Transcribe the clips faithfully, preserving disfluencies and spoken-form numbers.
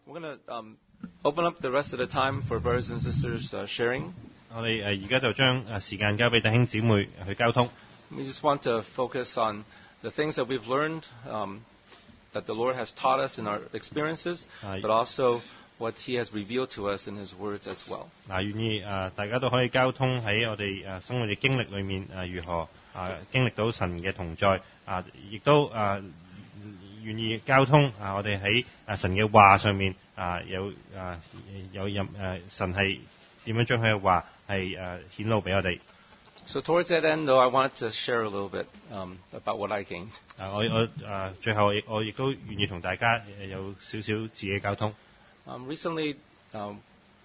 We're going to um, open up the rest of the time for brothers and sisters uh, sharing. 我哋誒而家就將誒時間交俾弟兄姊妹去交通。 We just want to focus on the things that we've learned, um, that the Lord has taught us in our experiences, but also what He has revealed to us in His words as well. 嗱，願意誒大家都可以交通喺我哋誒生活嘅經歷裏面誒如何誒經歷到神嘅同在啊，亦都誒願意交通啊，我哋喺誒神嘅話上面啊有誒有任誒神係點樣將佢嘅話係誒顯露俾我哋。 So towards that end, though, I wanted to share a little bit um, about what I gained. 啊，我我誒最後我亦都願意同大家有少少自己交通。 Um, recently, um,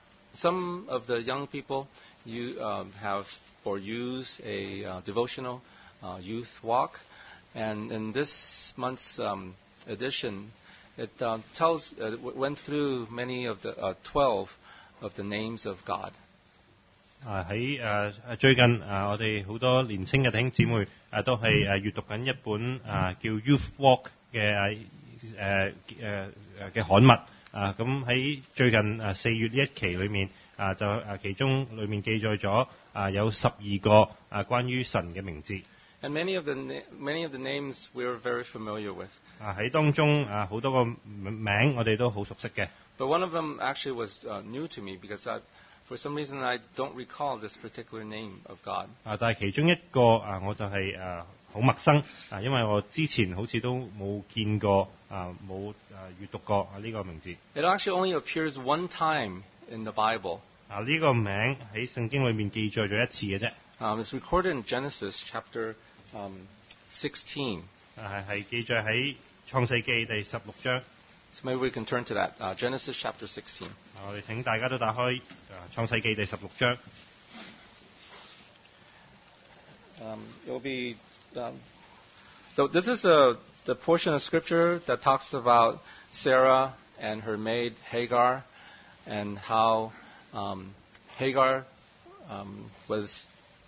some of the young people you um, have or use a uh, devotional uh, youth walk, and in this month's um, edition, it uh, tells uh, went through many of the uh, twelve of the names of God. 啊喺誒誒最近啊，我哋好多年青嘅弟兄姊妹啊，都係誒閱讀緊一本啊叫 Youth Walk 嘅誒誒誒誒嘅刊物啊，咁喺最近誒四月呢一期裏面啊，就誒其中裏面記載咗啊有十二個啊關於神嘅名字。 And many of the na- many of the names we're very familiar with. 啊喺當中啊好多個名我哋都好熟悉嘅。 But one of them actually was uh, new to me because I, for some reason I don't recall this particular name of God. 啊，但係其中一個啊，我就係誒好陌生啊，因為我之前好似都冇見過啊，冇誒閱讀過啊呢個名字。 It actually only appears one time in the Bible. 啊，呢個名喺聖經裏面記載咗一次嘅啫。 Um, it's recorded in Genesis chapter um, sixteen. 啊，係係記載喺創世記第十六章。 So maybe we can turn to that. Uh, Genesis chapter sixteen. 啊，我哋請大家都打開啊創世記第十六章。 Um, it will be. Um, so this is a, the portion of scripture that talks about Sarah and her maid Hagar, and how um, Hagar um, was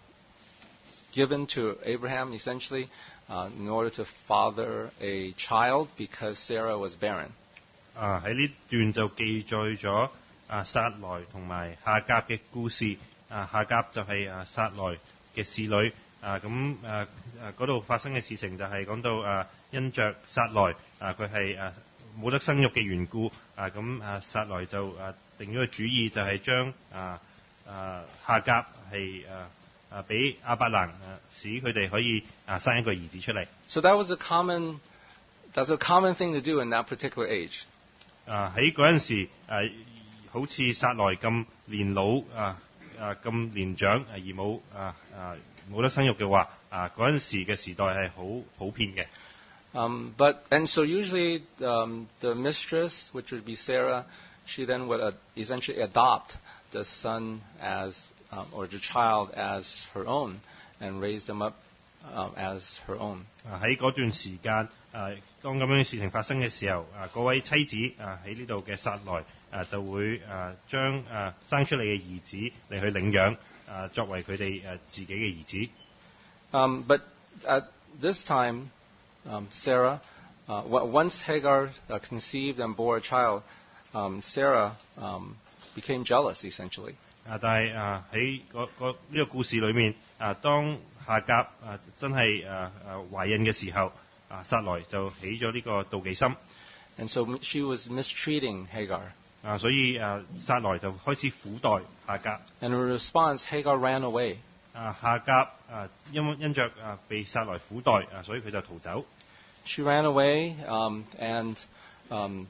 given to Abraham essentially uh, in order to father a child because Sarah was barren. 啊喺呢段就記載咗啊撒萊同埋夏甲嘅故事。啊夏甲就係啊撒萊嘅侍女。啊咁誒誒嗰度發生嘅事情就係講到啊因着撒萊啊佢係誒冇得生育嘅緣故啊咁啊撒萊就誒定咗個主意就係將啊啊夏甲係誒誒俾亞伯蘭誒使佢哋可以啊生一個兒子出嚟。 So that was a common that's a common thing to do in that particular age. 啊喺嗰陣時誒好似撒萊咁年老啊啊咁年長而冇啊啊冇得生育嘅話，啊嗰陣時嘅時代係好普遍嘅。 Um, but and so usually um, the mistress, which would be Sarah, she then would uh, essentially adopt the son as um, or the child as her own and raise them up um, as her own. 啊喺嗰段時間，啊當咁樣嘅事情發生嘅時候，啊嗰位妻子啊喺呢度嘅撒萊啊就會啊將啊生出嚟嘅兒子嚟去領養。啊，作為佢哋誒自己嘅兒子。 Um, but at this time, um, Sarah, uh, once Hagar uh, conceived and bore a child, um, Sarah um, became jealous essentially. 啊，但係啊喺嗰嗰呢個故事裏面，啊當夏甲啊真係誒誒懷孕嘅時候，啊撒萊就起咗呢個妒忌心。 And so she was mistreating Hagar. 啊，所以誒撒萊就開始苦待夏甲。 And in response, Hagar ran away. 啊，夏甲啊因因着啊被撒萊苦待啊，所以佢就逃走。 She ran away, um, and um,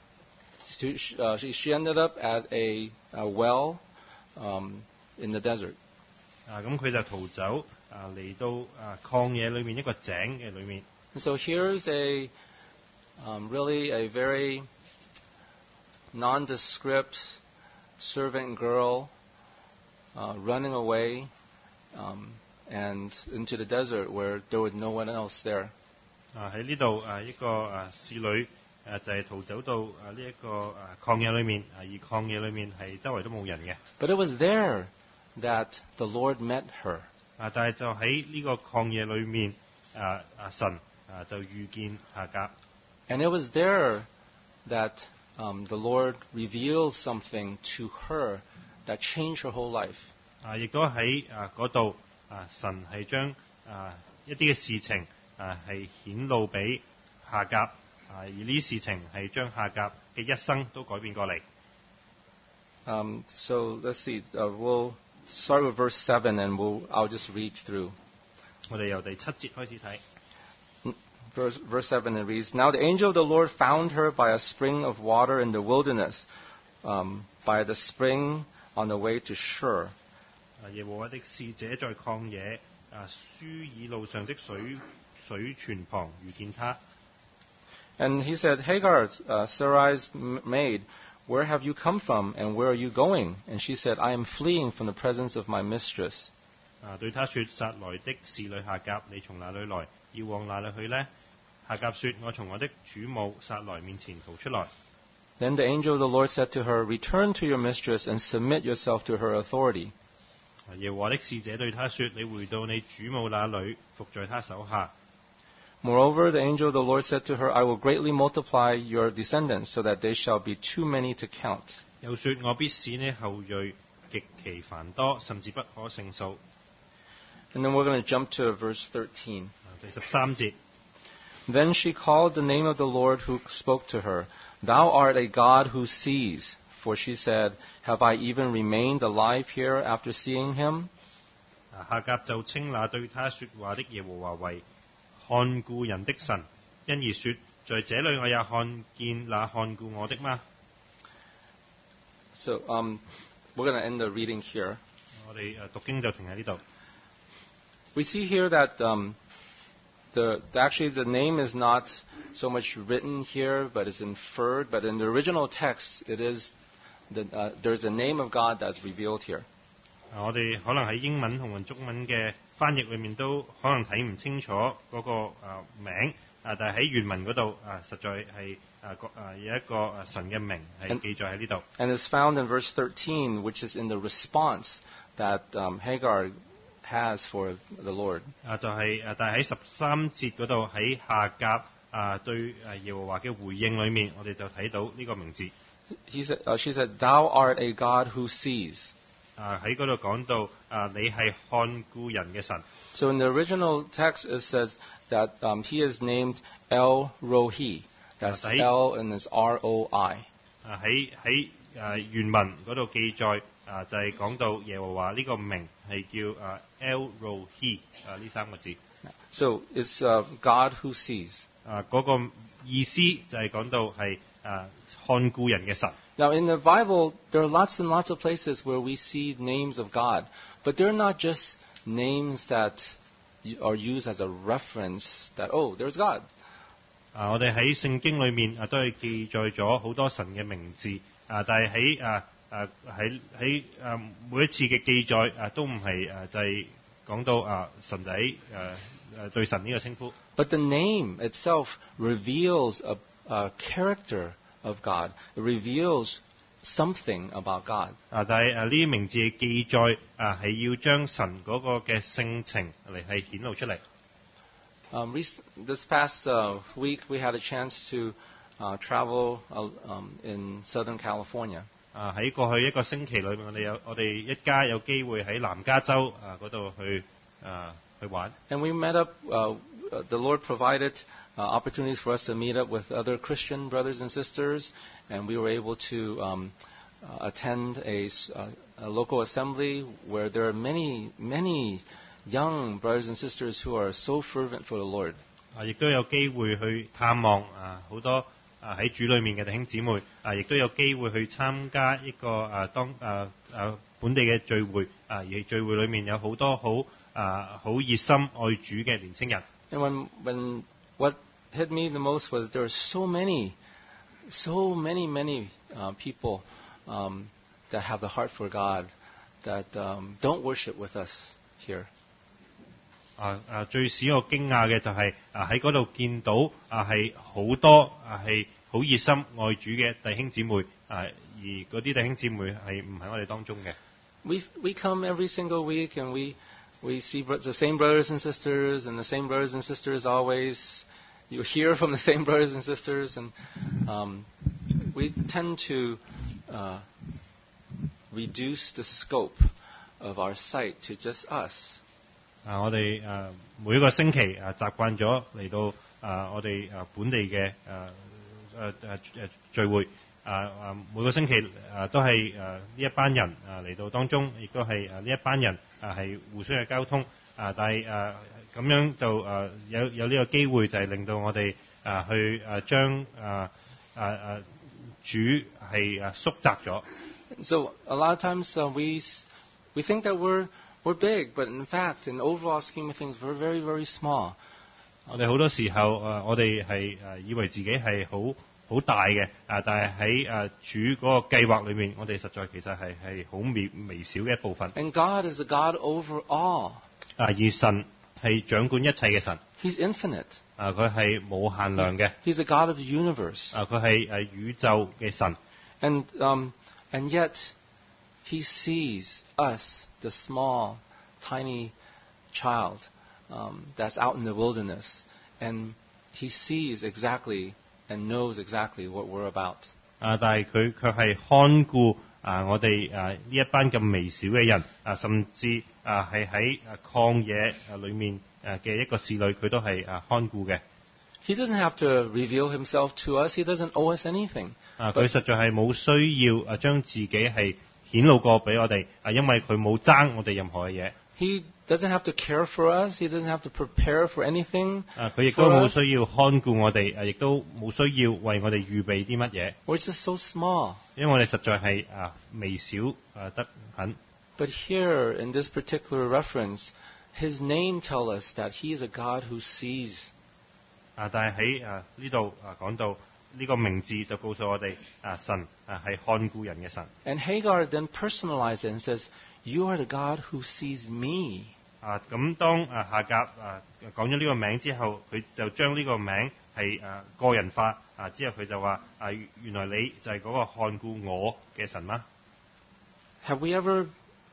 she, uh, she, she ended up at a, a well um, in the desert. 啊，咁佢就逃走啊，嚟到啊曠野裏面一個井嘅裏面。 And so here's a um, really a very nondescript servant girl uh, running away um, and into the desert where there was no one else there. 啊喺呢度啊一個啊侍女誒就係逃走到啊呢一個啊曠野裏面啊而曠野裏面係周圍都冇人嘅。 But it was there that the Lord met her. 啊但係就喺呢個曠野裏面啊啊神啊就遇見夏甲。 And it was there that um, the Lord revealed something to her that changed her whole life. 啊，亦都喺啊嗰度啊，神係將啊一啲嘅事情啊係顯露俾夏甲啊，而呢啲事情係將夏甲嘅一生都改變過嚟。 Um, so let's see. Uh, we'll start with verse seven, and we'll I'll just read through. 我哋由第七節開始睇。 Verse, verse seven, it reads, Now the angel of the Lord found her by a spring of water in the wilderness, um, by the spring on the way to Shur. 耶和華的使者在曠野啊舒爾路上的水水泉旁遇見他。 And he said, Hagar, uh, Sarai's maid, where have you come from, and where are you going? And she said, I am fleeing from the presence of my mistress. 啊，對他說：撒來的侍女夏甲，你從哪裏來？要往哪裏去呢？夏甲說：我從我的主母撒來面前逃出來。 Then the angel of the Lord said to her, Return to your mistress and submit yourself to her authority. 耶和華的使者對他說：你回到你主母那裏，服在他手下。 Moreover, the angel of the Lord said to her, I will greatly multiply your descendants, so that they shall be too many to count. 又說：我必使你後裔極其繁多，甚至不可勝數。 And then we're going to jump to verse thirteen. 第十三節。 Then she called the name of the Lord who spoke to her. Thou art a God who sees. For she said, Have I even remained alive here after seeing him? 夏甲就稱那對他說話的耶和華為看顧人的神，因而說：在這裏我也看見那看顧我的嗎？ So um, we're going to end the reading here. 我哋誒讀經就停喺呢度。 We see here that um, the actually the name is not so much written here, but is inferred. But in the original text, it is the, uh, there's a name of God that's revealed here. 我哋可能喺英文同埋中文嘅翻譯裏面都可能睇唔清楚嗰個誒名啊，但係喺原文嗰度啊，實在係誒個誒有一個誒神嘅名係記載喺呢度。 And it's found in verse thirteen, which is in the response that um, Hagar has for the Lord. 啊，就係、是、誒，但係喺十三節嗰度喺夏甲啊對誒耶和華嘅回應裏面，我哋就睇到呢個名字。 He said, uh, she said, Thou art a God who sees. 啊喺嗰度講到啊，你係看顧人嘅神。 So in the original text it says that um, he is named El Rohi. That's L and it's R O I. 啊喺喺誒原文嗰度記載啊，就係、是、講到耶和華呢個名係叫啊 El Rohi 啊呢三個字。 So it's uh, God who sees. 啊嗰、那個意思就係講到係啊看顧人嘅神。 Now, in the Bible, there are lots and lots of places where we see names of God, but they're not just names that are used as a reference that, oh, there's God. 啊，我哋喺聖經裏面啊都係記載咗好多神嘅名字啊，但係喺啊啊喺喺啊每一次嘅記載啊都唔係啊就係、是、講到啊神仔誒誒對神呢個稱呼。 But the name itself reveals a, a character of God. It reveals something about God. 啊，但係啊呢啲名字嘅記載啊係要將神嗰個嘅性情嚟係顯露出嚟。 Um, this past uh, week we had a chance to uh, travel uh, um, in Southern California. 啊喺過去一個星期裏面，我哋有我哋一家有機會喺南加州啊嗰度去啊去玩。 And we met up. Uh, the Lord provided Uh, opportunities for us to meet up with other Christian brothers and sisters, and we were able to um, uh, attend a, uh, a local assembly where there are many, many young brothers and sisters who are so fervent for the Lord. 啊，亦都有機會去探望啊好多啊喺主裏面嘅弟兄姊妹，啊亦都有機會去參加一個啊當啊啊本地嘅聚會，啊而聚會裏面有好多好啊好熱心愛主嘅年青人。 And when when what hit me the most was there were so many, so many, many uh, people um, that have the heart for God that um, don't worship with us here. 啊啊！最使我驚訝嘅就係、是、啊喺嗰度見到啊係好多啊係好熱心愛主嘅弟兄姊妹啊，而嗰啲弟兄姊妹係唔喺我哋當中嘅。 We we come every single week and we we see the same brothers and sisters and the same brothers and sisters always. You hear from the same brothers and sisters, and um, we tend to uh, reduce the scope of our sight to just us. 啊，我哋誒、呃、每一個星期誒、呃、習慣咗嚟到誒、呃、我哋誒、呃、本地嘅誒誒誒誒聚會，啊、呃、啊每個星期誒、呃、都係誒呢一班人啊嚟、呃、到當中，亦都係誒呢一班人啊係、呃、互相嘅溝通啊、呃，但係誒咁樣就誒、呃、有有呢個機會就係令到我哋啊、呃、去誒將誒誒誒主係誒縮窄咗。 So a lot of times uh, we we think that we're we're big, but in fact, in the overall scheme of things, we're very, very small. 我哋好多時候誒、呃，我哋係誒以為自己係好好大嘅，啊、呃，但係喺誒主嗰個計劃裏面，我哋實在其實係係好微微小嘅一部分。 And God is a God over all. 啊，而神係掌管一切嘅神。 He's infinite. 啊，佢係冇限量嘅。 He's a God of the universe. 啊，佢係誒宇宙嘅神。 And um, and yet, He sees us, the small, tiny child um, that's out in the wilderness, and He sees exactly and knows exactly what we're about. 啊，但係佢卻係看顧啊我哋啊呢一班咁微小嘅人啊，甚至啊係喺啊曠野啊裏面誒嘅一個侍女，佢都係啊看顧嘅。 He doesn't have to reveal Himself to us. He doesn't owe us anything. 啊，佢實在係冇需要啊將自己係顯露過俾我哋啊，因為佢冇爭我哋任何嘅嘢。 He doesn't have to care for us. He doesn't have to prepare for anything. 啊，佢亦都冇需要看顧我哋，啊，亦都冇需要為我哋預備啲乜嘢。 We're just so small. 因為我哋實在係啊微小啊得很。 But here in this particular reference, His name tells us that He is a God who sees. 啊，但係喺啊呢度啊講到呢個名字就告訴我哋啊神啊係看顧人嘅神。 And Hagar then personalized it and says, "You are the God who sees me." 啊，咁當啊夏甲啊講咗呢個名之後，佢就將呢個名係啊個人化啊，之後佢就話啊原來你就係嗰個看顧我嘅神嗎？ Have we ever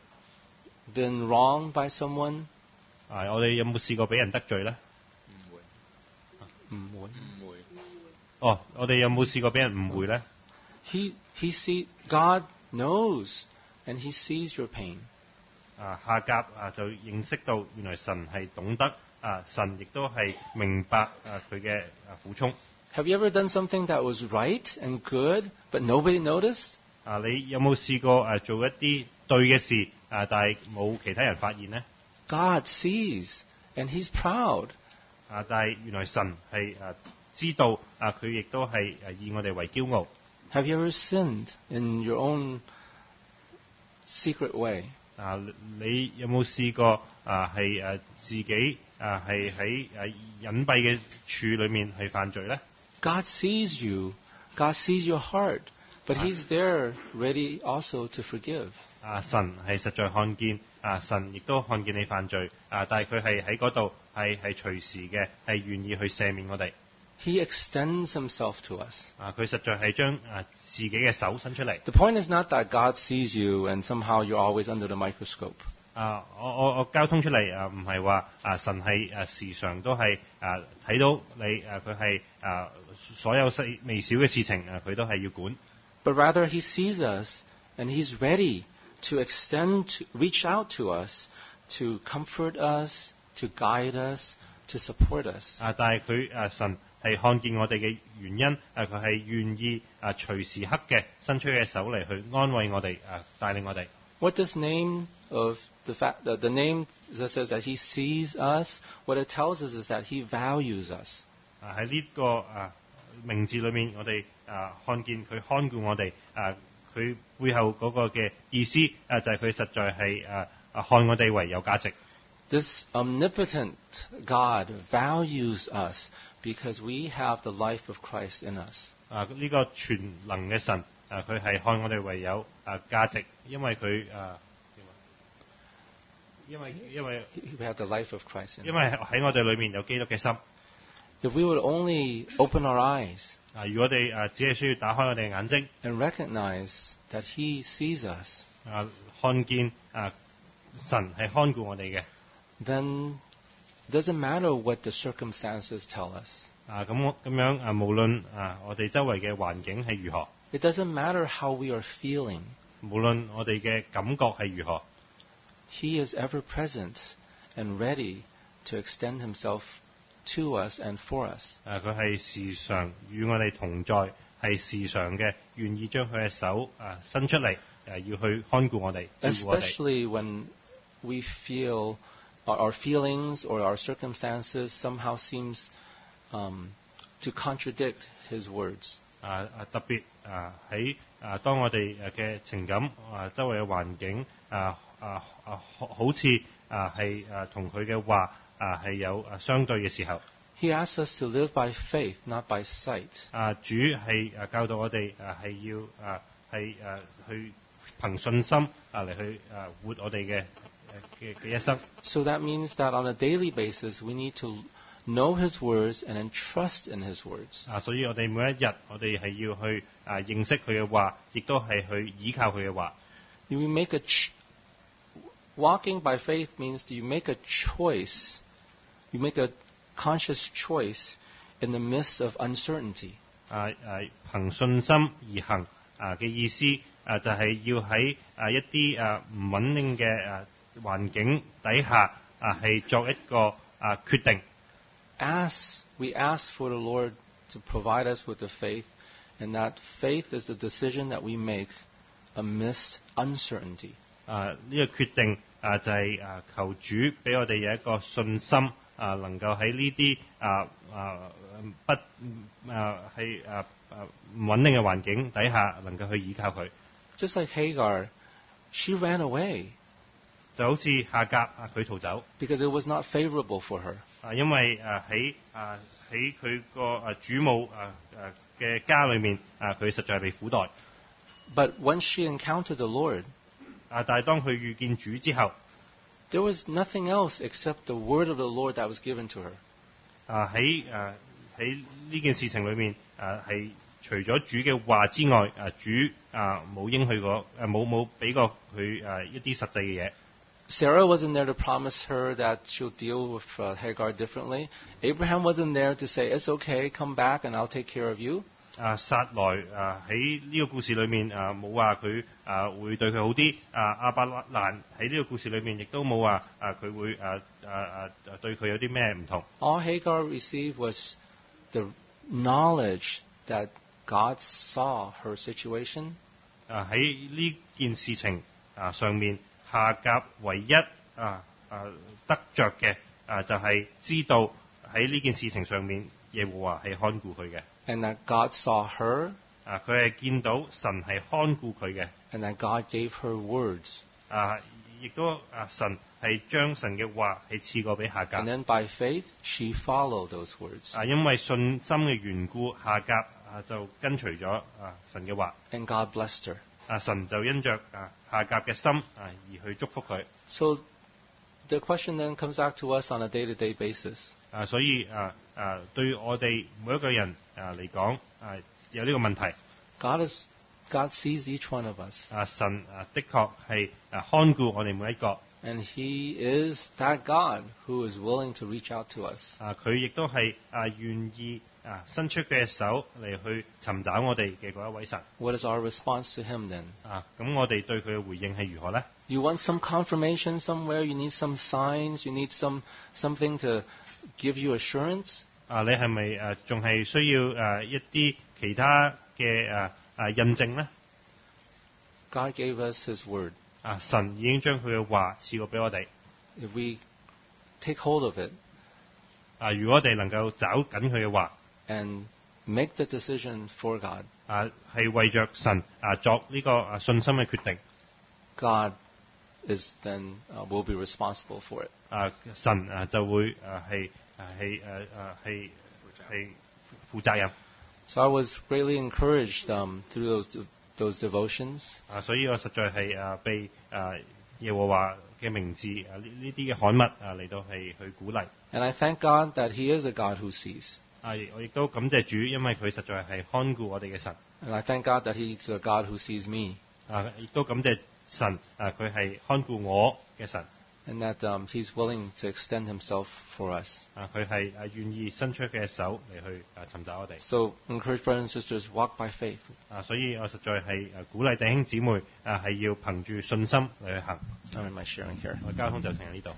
been wronged by someone? 啊，我哋有冇試過俾人得罪咧？ 唔會，唔會，唔會。 哦，我哋有冇試過俾人誤會咧？ He he see God knows and He sees your pain. 啊，夏甲啊就認識到原來神係懂得啊，神亦都係明白啊佢嘅啊苦衷。 Have you ever done something that was right and good, but nobody noticed? 啊，你有冇試過誒做一啲對嘅事啊，但係冇其他人發現呢？ God sees and He's proud. 啊，但係原來神係誒知道啊，佢亦都係誒以我哋為驕傲。 Have you ever sinned in your own secret way? 啊，你有冇試過啊係誒自己啊係喺誒隱蔽嘅處裏面去犯罪咧？ God sees you. God sees your heart. But He's there ready also to forgive. 啊，神係實在看見啊，神亦都看見你犯罪啊，但係佢係喺嗰度係係隨時嘅，係願意去赦免我哋。 He extends Himself to us. 啊，佢實在係將啊自己嘅手伸出嚟。 The point is not that God sees you and somehow you're always under the microscope. 啊，我我我交通出嚟啊，唔係話啊神係啊時常都係啊睇到你啊，佢係啊所有細微小嘅事情啊，佢都係要管。 But rather He sees us and He's ready to extend, to reach out to us, to comfort us, to guide us, to support us. 啊，但係佢啊神係看見我哋嘅原因，啊佢係願意啊隨時刻嘅伸出嘅手嚟去安慰我哋啊帶領我哋。 What does name of the fact that the name that says that He sees us? What it tells us is that He values us. 啊喺呢個啊名字裏面，我哋啊看見佢看顧我哋啊，佢背後嗰個嘅意思啊就係佢實在係啊啊看我哋為有價值。 This omnipotent God values us because we have the life of Christ in us. 啊呢個全能嘅神啊，佢係看我哋為有啊價值，因為佢啊因為因為 We have the life of Christ in us. 因為喺我哋裏面有基督嘅心。 If we would only open our eyes 啊，如果我哋啊只係需要打開我哋嘅眼睛 and recognize that He sees us, 啊，看見啊神係看顧我哋嘅。 then it doesn't matter what the circumstances tell us. 啊，咁咁樣啊，無論啊我哋周圍嘅環境係如何 It doesn't matter how we are feeling. 無論我哋嘅感覺係如何， He is ever present and ready to extend himself to us and for us. 誒佢係時常與我哋同在，係時常嘅願意將佢嘅手誒伸出嚟，誒要去看顧我哋，照顧我哋。 Especially when we feel our, our feelings or our circumstances somehow seems um, to contradict his words. 啊啊特別啊喺啊當我哋誒嘅情感啊周圍嘅環境啊啊啊好似啊係誒同佢嘅話啊係有啊相對嘅時候， He asks us to live by faith, not by sight. 啊主係誒教導我哋誒係要啊係誒去憑信心啊嚟去誒活我哋嘅嘅嘅一生。 So that means that on a daily basis we need to know his words and entrust in his words. 啊，所以我哋每一日我哋係要去啊認識佢嘅話，亦都係去依靠佢嘅話。 We make a ch- walking by faith means that you make a choice. You make a conscious choice in the midst of uncertainty. 啊誒憑信心而行啊嘅意思啊就係要喺啊一啲啊唔穩定嘅啊環境底下啊係作一個啊決定。 Ask, we ask for the Lord to provide us with the faith, and that faith is the decision that we make amidst uncertainty. 啊呢個決定啊就係啊求主俾我哋有一個信心啊能夠喺呢啲啊啊不啊係啊啊唔穩定嘅環境底下能夠去依靠佢。 Just like Hagar, she ran away 就好似夏甲啊佢逃走 because it was not favorable for her. 啊，因為啊喺啊喺佢個啊主母啊啊嘅家裏面啊佢實在係被苦待 But when she encountered the Lord, 啊，但係當佢遇見主之後 there was nothing else except the word of the Lord that was given to her. 啊喺啊喺呢件事情裏面啊係除咗主嘅話之外啊主啊冇應許過誒冇冇俾過佢誒一啲實際嘅嘢。 Sarah wasn't there to promise her that she'll deal with uh, Hagar differently. Abraham wasn't there to say, it's okay, come back and I'll take care of you. 啊撒萊啊喺呢個故事裏面啊冇話佢啊會對佢好啲。啊亞伯蘭喺呢個故事裏面亦都冇話啊佢會啊啊啊對佢有啲咩唔同。 All Hagar received was the knowledge that God saw her situation. 啊喺呢件事情啊上面，夏甲唯一啊啊得着嘅啊就係、是、知道喺呢件事情上面耶和華係看顧佢嘅。 And that God saw her. 啊佢係見到神係看顧佢嘅。 And that God gave her words. 啊亦都啊神係將神嘅話係賜過俾夏甲。 And then by faith, she followed those words. 啊因為信心嘅緣故，夏甲啊就跟隨咗啊神嘅話。 And God blessed her. 啊神就因着啊夏甲嘅心啊而去祝福佢。 So the question then comes back to us on a day-to-day basis. 啊所以啊啊對我哋每一個人啊嚟講啊有呢個問題。 God is God sees each one of us. 啊神啊的確係啊看顧我哋每一個。 And He is that God who is willing to reach out to us. 啊佢亦都係啊願意啊伸出佢嘅手嚟去尋找我哋嘅嗰一位神。 What is our response to Him then? 啊咁我哋對佢嘅回應係如何呢？ You want some confirmation somewhere? You need some signs? You need some something to give you assurance? 啊你係咪誒仲係需要誒一啲其他嘅誒誒印證呢？ God gave us His word. 啊神已經將佢嘅話賜過俾我哋。 If we take hold of it 啊如果我哋能夠找緊佢嘅話 and make the decision for God, 啊係為着神啊作呢個啊信心嘅決定。 God is then uh, will be responsible for it. 啊神啊就會誒係誒係誒誒係係負責任。 So I was greatly encouraged um, through those de- those devotions. 啊所以我實在係誒被誒耶和華嘅名字啊呢呢啲嘅刊物啊嚟到係去鼓勵。 And I thank God that He is a God who sees. 啊我亦都感謝主，因為佢實在係看顧我哋嘅神。 And I thank God that He's a God who sees me. 啊亦都感謝神啊佢係看顧我嘅神。 and that um, He's willing to extend Himself for us. 啊，佢係啊願意伸出佢嘅手嚟去啊尋找我哋。 So encourage brothers and sisters, walk by faith. 啊，所以我實在係啊鼓勵弟兄姊妹啊係要憑住信心嚟去行。 I'm in my sharing here. 我交通就停喺呢度。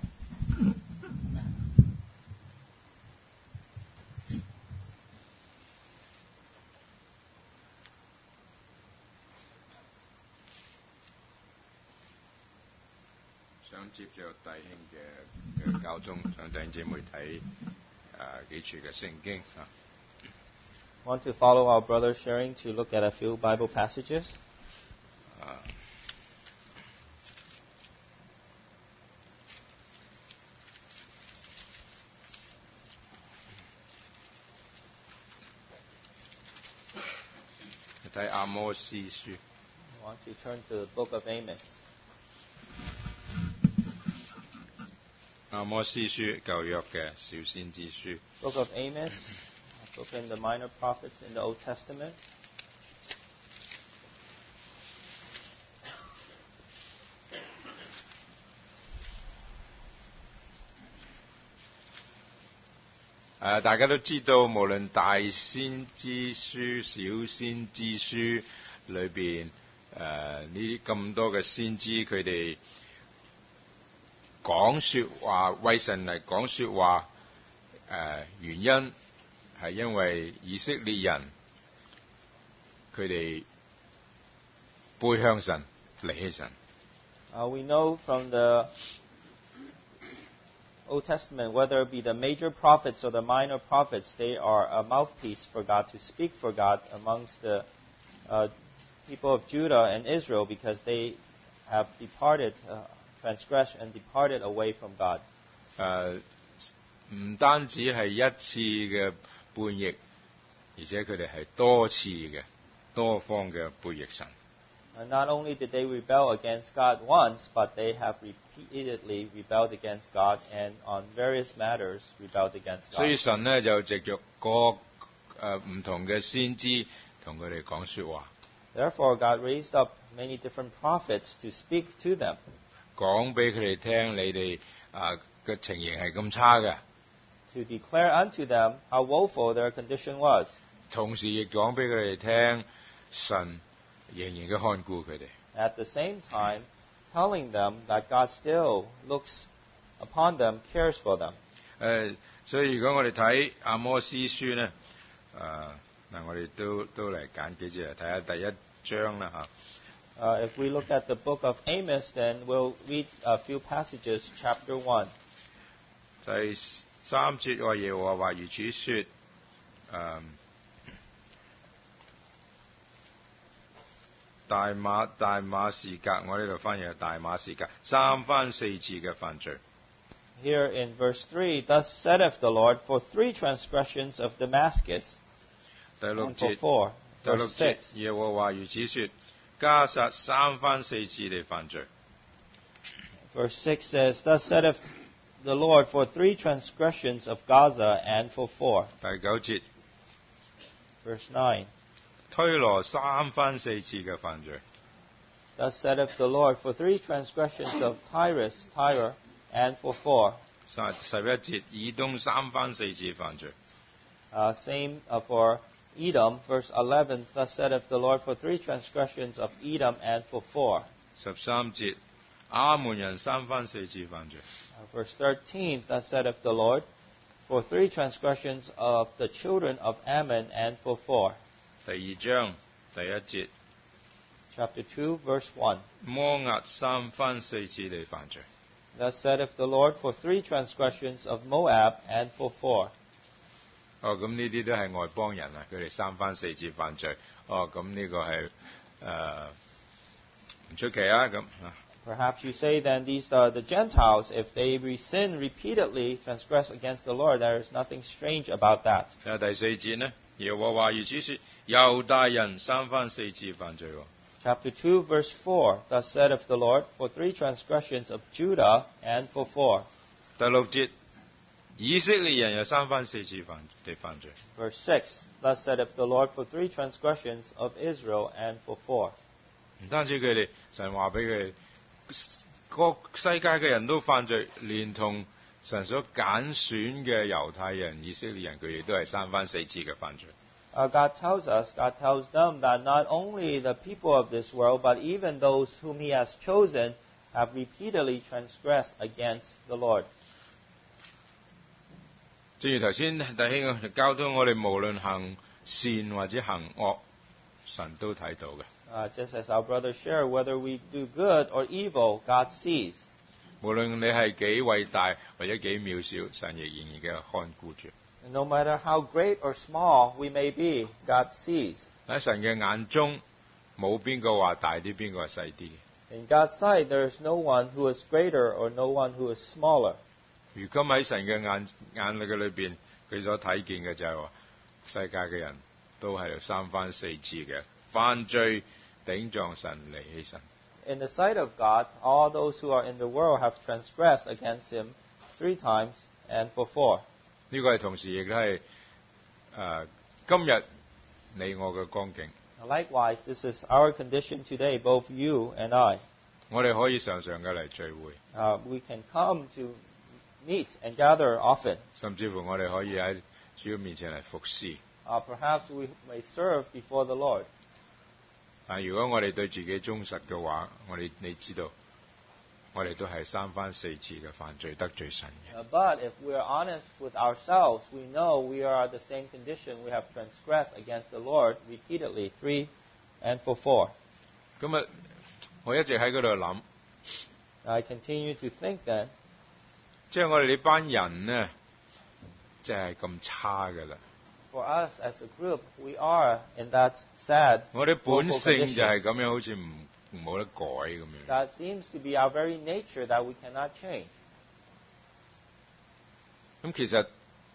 想接著弟兄嘅嘅教宗，想弟兄姊妹睇誒幾處嘅聖經啊。 Want to follow our brother sharing to look at a few Bible passages? 啊。睇阿摩司書。 I want to turn to the book of Amos. 阿摩司書舊約嘅小先知書。 Book of Amos, a book in the minor prophets in the Old Testament. 誒，大家都知道，無論大先知書、小先知書裏邊，誒呢啲咁多嘅先知，佢哋講説話，為神嚟講説話，誒、呃、原因係因為以色列人佢哋背向神，離棄神。 Uh, we know from the Old Testament, whether it be the major prophets or the minor prophets, they are a mouthpiece for God to speak for God amongst the uh, people of Judah and Israel because they have departed, uh, transgressed and departed away from God. 誒唔單止係一次嘅叛逆，而且佢哋係多次嘅多方嘅背逆神。 And not only did they rebel against God once, but they have repeatedly rebelled against God and on various matters rebelled against God. 所以神咧就藉著各誒唔同嘅先知同佢哋講説話。 Therefore, God raised up many different prophets to speak to them. 講俾佢哋聽，你哋啊嘅情形係咁差嘅。 To declare unto them how woeful their condition was. 同時亦講俾佢哋聽，神仍然嘅看顧佢哋。 At the same time, telling them that God still looks upon them, cares for them. 誒，所以如果我哋睇阿摩司書咧，誒嗱，我哋都都嚟揀幾節嚟睇下第一章啦嚇。 Uh, if we look at the book of Amos, then we'll read a few passages, chapter one. 第三節話耶和華話如此説，誒。大馬大馬士革，我呢度翻譯係大馬士革，三番四次嘅犯罪。 Here in verse three, thus saith the Lord, for three transgressions of Damascus. 第六 And for 節， four, 第六 verse 節 six. 耶和華如此説，加撒三番四次地犯罪。 Verse six says, thus saith the Lord, for three transgressions of Gaza and for four. 第九節， Verse nine. 推羅三番四次嘅犯罪。 Thus saith the Lord, for three transgressions of Tyrus, Tyre, and for four. 十一節，以東三番四次犯罪。 Uh, same uh, for Edom, verse eleven. Thus saith the Lord, for three transgressions of Edom and for four. 十三節，亞門人三番四次犯罪。 Uh, verse thirteen. Thus saith the Lord, for three transgressions of the children of Ammon and for four. 第二章第一節， Chapter two, verse one. 摩押三番四次地犯罪。 Thus saith the Lord, for three transgressions of Moab and for four. 哦，咁呢啲都係外邦人啊，佢哋三番四次犯罪。哦，咁呢個係誒唔出奇啊，咁啊。 Perhaps you say then these are the Gentiles. If they sin repeatedly, transgress against the Lord, there is nothing strange about that. 睇下第四節呢，耶和華如此説，猶大人三番四次犯罪喎。 Chapter two, verse four. Thus saith the Lord, for three transgressions of Judah and for four. 第六節，以色列人有三番四次犯地犯罪。 Verse six. Thus saith the Lord, for three transgressions of Israel and for four. 唔單止佢哋，神話俾佢各世界嘅人都犯罪，連同神所揀選嘅猶太人、以色列人，佢哋都係三番四次嘅犯罪。 Uh, God tells us, God tells them that not only the people of this world, but even those whom He has chosen have repeatedly transgressed against the Lord. 正如頭先弟兄教導我哋，無論行善或者行惡，神都睇到嘅。 Uh, just as our brother shared, whether we do good or evil, God sees. 無論你係幾偉大或者幾渺小，神亦仍然嘅看顧住。 And no matter how great or small we may be, God sees. 喺神嘅眼中，冇邊個話大啲，邊個係細啲。 In God's sight, there is no one who is greater or no one who is smaller. 如今喺神嘅眼眼裏嘅裏邊，佢所睇見嘅就係話，世界嘅人都係三番四次嘅犯罪，頂撞神，離棄神。 In the sight of God, all those who are in the world have transgressed against Him three times and for four. 呢個係同時亦都係誒今日你我嘅光景。 Likewise, this is our condition today, both you and I. 我哋可以常常嘅嚟聚會， Uh, we can come to meet and gather often. 甚至乎我哋可以喺主嘅面前嚟服侍。 Uh, perhaps we may serve before the Lord. 但如果我哋對自己忠實嘅話，我哋你知道，我哋都係三番四次嘅犯罪得罪神嘅。 Uh, but if we are honest with ourselves, we know we are at the same condition. We have transgressed against the Lord repeatedly, three and for four. 咁啊，我一直喺嗰度諗， I continue to think then, 即係我哋呢班人呢，即係咁差㗎啦。 for us as a group, we are in that sad, 我哋本 woeful 性就 condition. 係咁樣，好似唔冇得改咁樣。 That seems to be our very nature that we cannot change. 咁其實，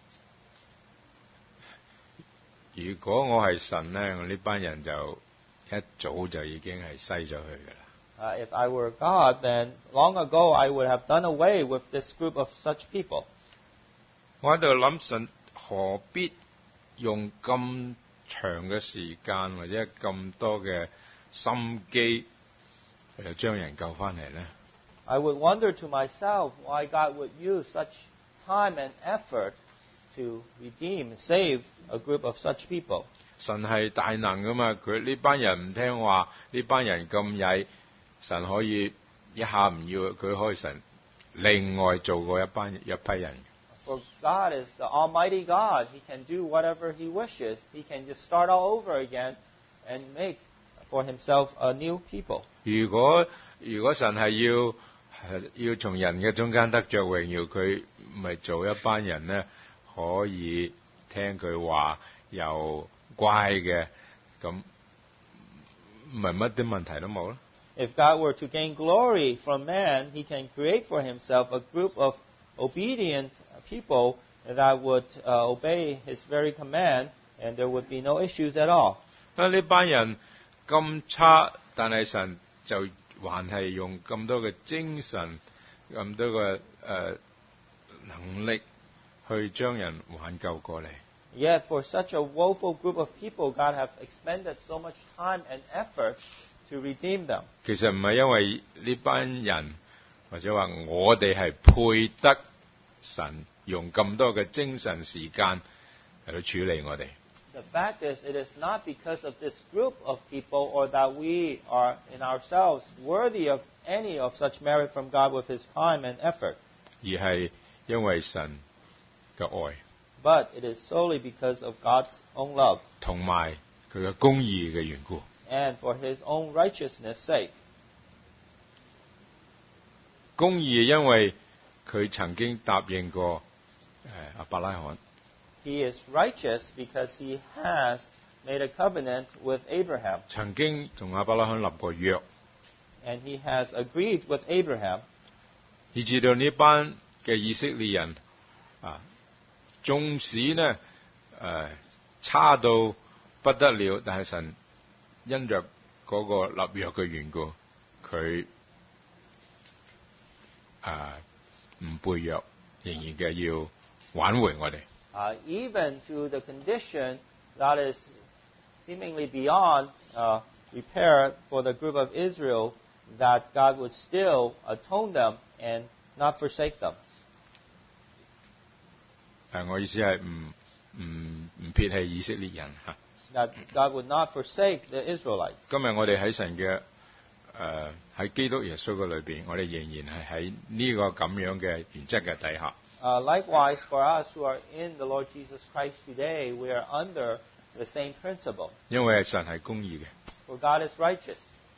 如果我係神呢，我呢班人就一早就已經係篩咗佢㗎啦。 Uh, if I were God, then long ago I would have done away with this group of such people. 我喺度諗，神何必用咁長嘅時間或者咁多嘅心機嚟到將人救翻嚟呢？ I would wonder to myself why God would use such time and effort to redeem, save a group of such people. 神係大能噶嘛，佢呢班人唔聽話，呢班人咁曳，神可以一下唔要，佢可以神另外做過一班一批人。 For God is the Almighty God. He can do whatever He wishes. He can just start all over again and make for Himself a new people. 如果如果神係要要從人嘅中間得着榮耀，佢咪做一班人呢，可以聽佢話又乖嘅，咁咪乜啲問題都冇咯。 If God were to gain glory from man, He can create for Himself a group of obedient people that would uh, obey His very command, and there would be no issues at all. 啊！呢班人咁差，但係神就還係用咁多嘅精神、咁多嘅誒、呃、能力去將人挽救過嚟。 Yet for such a woeful group of people, God has expended so much time and effort to redeem them. 其實唔係因為呢班人，或者話我哋係配得神用咁多嘅精神時間嚟到處理我哋。 The fact is, it is not because of this group of people or that we are in ourselves worthy of any of such merit from God with His time and effort, 而係因為神嘅愛， but it is solely because of God's own love 同埋佢嘅公義嘅緣故。 and for His own righteousness' sake. 公義因為佢曾經答應過誒亞伯拉罕。 He is righteous because He has made a covenant with Abraham, 曾經同亞伯拉罕立過約， and He has agreed with Abraham, 以至到呢班嘅以色列人啊，縱使呢誒、呃、差到不得了，但係神因着嗰個立約嘅緣故，佢啊唔背約，仍然嘅要挽回我哋。 uh, even to the condition that is seemingly beyond uh, repair for the group of Israel, that God would still atone them and not forsake them. 誒，我意思係唔唔唔撇棄以色列人嚇。 That God would not forsake the Israelites. 今日我哋喺神嘅誒喺基督耶穌嘅裏邊，我哋仍然係喺呢個咁樣嘅原則嘅底下。 Uh, likewise, for us who are in the Lord Jesus Christ today, we are under the same principle. 因為神係公義嘅， For God is righteous.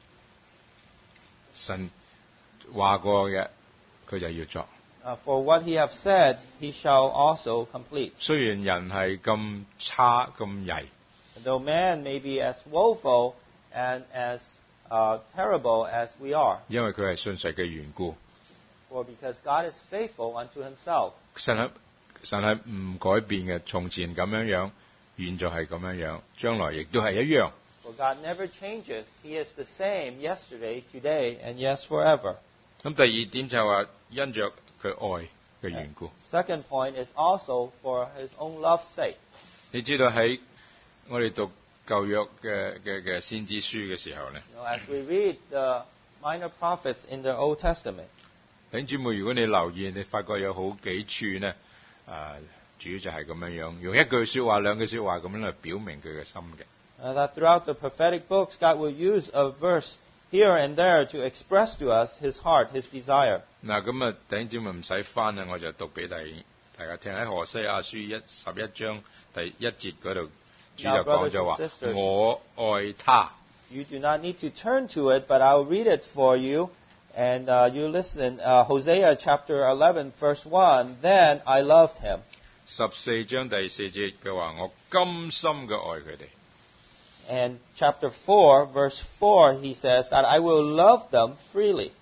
神話過嘅，佢就要作。 Uh, for what he have said, he shall also complete. 雖然人係咁差咁曳， Though man may be as woeful and as uh, terrible as we are, 因為佢係信實嘅緣故， for because God is faithful unto himself. 神係神係唔改變嘅，從前咁樣樣，現在係咁樣樣，將來亦都係一樣。 For God never changes. He is the same yesterday, today, and yes, forever. 咁第二點就係話因着佢愛嘅緣故。 Second point is also for his own love's sake. 你知道喺我哋讀舊約嘅嘅嘅先知書嘅時候咧， You know, as we read the minor prophets in the Old Testament, 弟兄姊妹，如果你留意，你發覺有好幾處呢，啊，主就係咁樣樣，用一句説話、兩句説話咁樣嚟表明佢嘅心嘅。 uh, that throughout the prophetic books, God will use a verse here and there to express to us his heart, his desire. 嗱，咁啊，弟兄姊妹唔使翻啦，我就讀俾大大家聽。喺何西阿書一十一章第一節嗰度，主就講咗話：我愛他。 You do not need to turn to it, but I'll read it for you. And uh, you listen, uh, Hosea chapter eleven, verse one, Then I loved him. 十四章第四節嘅話：我甘心嘅愛佢哋。 And chapter four, verse four, he says that I will love them freely.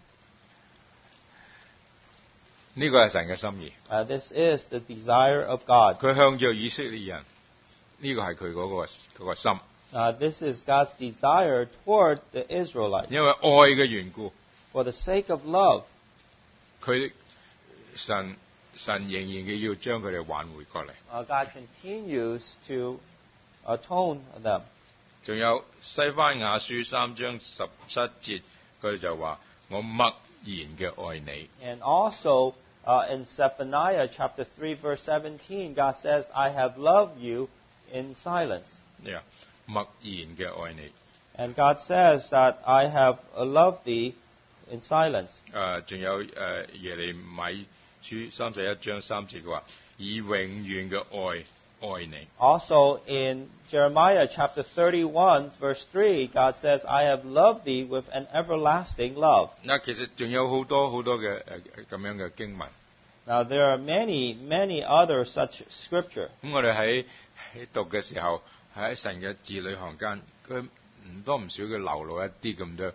呢個係神嘅心意。 Uh, this is the desire of God. 佢向着以色列人，呢個係佢嗰個嗰個心。 Uh, this is God's desire toward the Israelites. 因為愛嘅緣故， For the sake of love, 佢神神仍然嘅要將佢哋挽回過嚟。 uh, God continues to atone them. 仲有西番雅書三章十七節，佢哋就話：我默然嘅愛你。 And also uh, in Zephaniah chapter three, verse seventeen, God says, I have loved you in silence. Yeah, 默然嘅愛你。 And God says that I have uh, loved thee in silence. 誒，仲有誒耶利米書三十一章三節嘅話：以永遠嘅愛愛你。 Also in Jeremiah chapter thirty-one, verse three, God says, I have loved thee with an everlasting love. 嗱，其實仲有好多好多嘅誒咁樣嘅經文。 Now there are many, many other such scripture. 咁我哋喺喺讀嘅時候，喺神嘅字裏行間，佢唔多唔少嘅流露一啲咁多。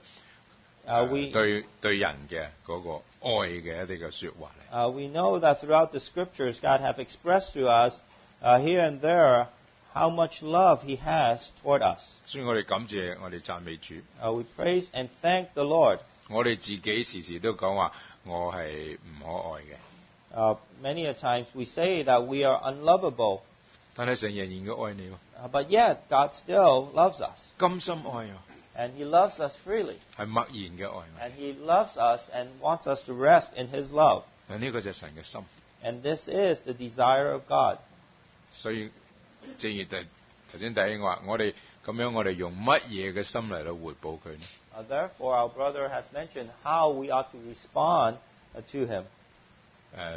Uh, we, 對對人嘅嗰個愛嘅一啲嘅説話嚟。 uh, we know that throughout the scriptures, God have expressed to us uh, here and there how much love He has toward us. 所以我哋感謝，我哋讚美主。 Uh, we praise and thank the Lord. 我哋自己時時都講話，我係唔可愛嘅。 Uh, many a times we say that we are unlovable, 但係神仍然嘅愛你喎， uh, but yet God still loves us. 甘心愛啊， And He loves us freely. 係默然嘅愛。 And He loves us and wants us to rest in His love. 嗱，呢個就係神嘅心。 And this is the desire of God. 所以正如頭頭先弟兄話，我哋咁樣，我哋用乜嘢嘅心嚟到回報佢呢？ Uh, therefore, our brother has mentioned how we ought to respond uh, to Him. 誒，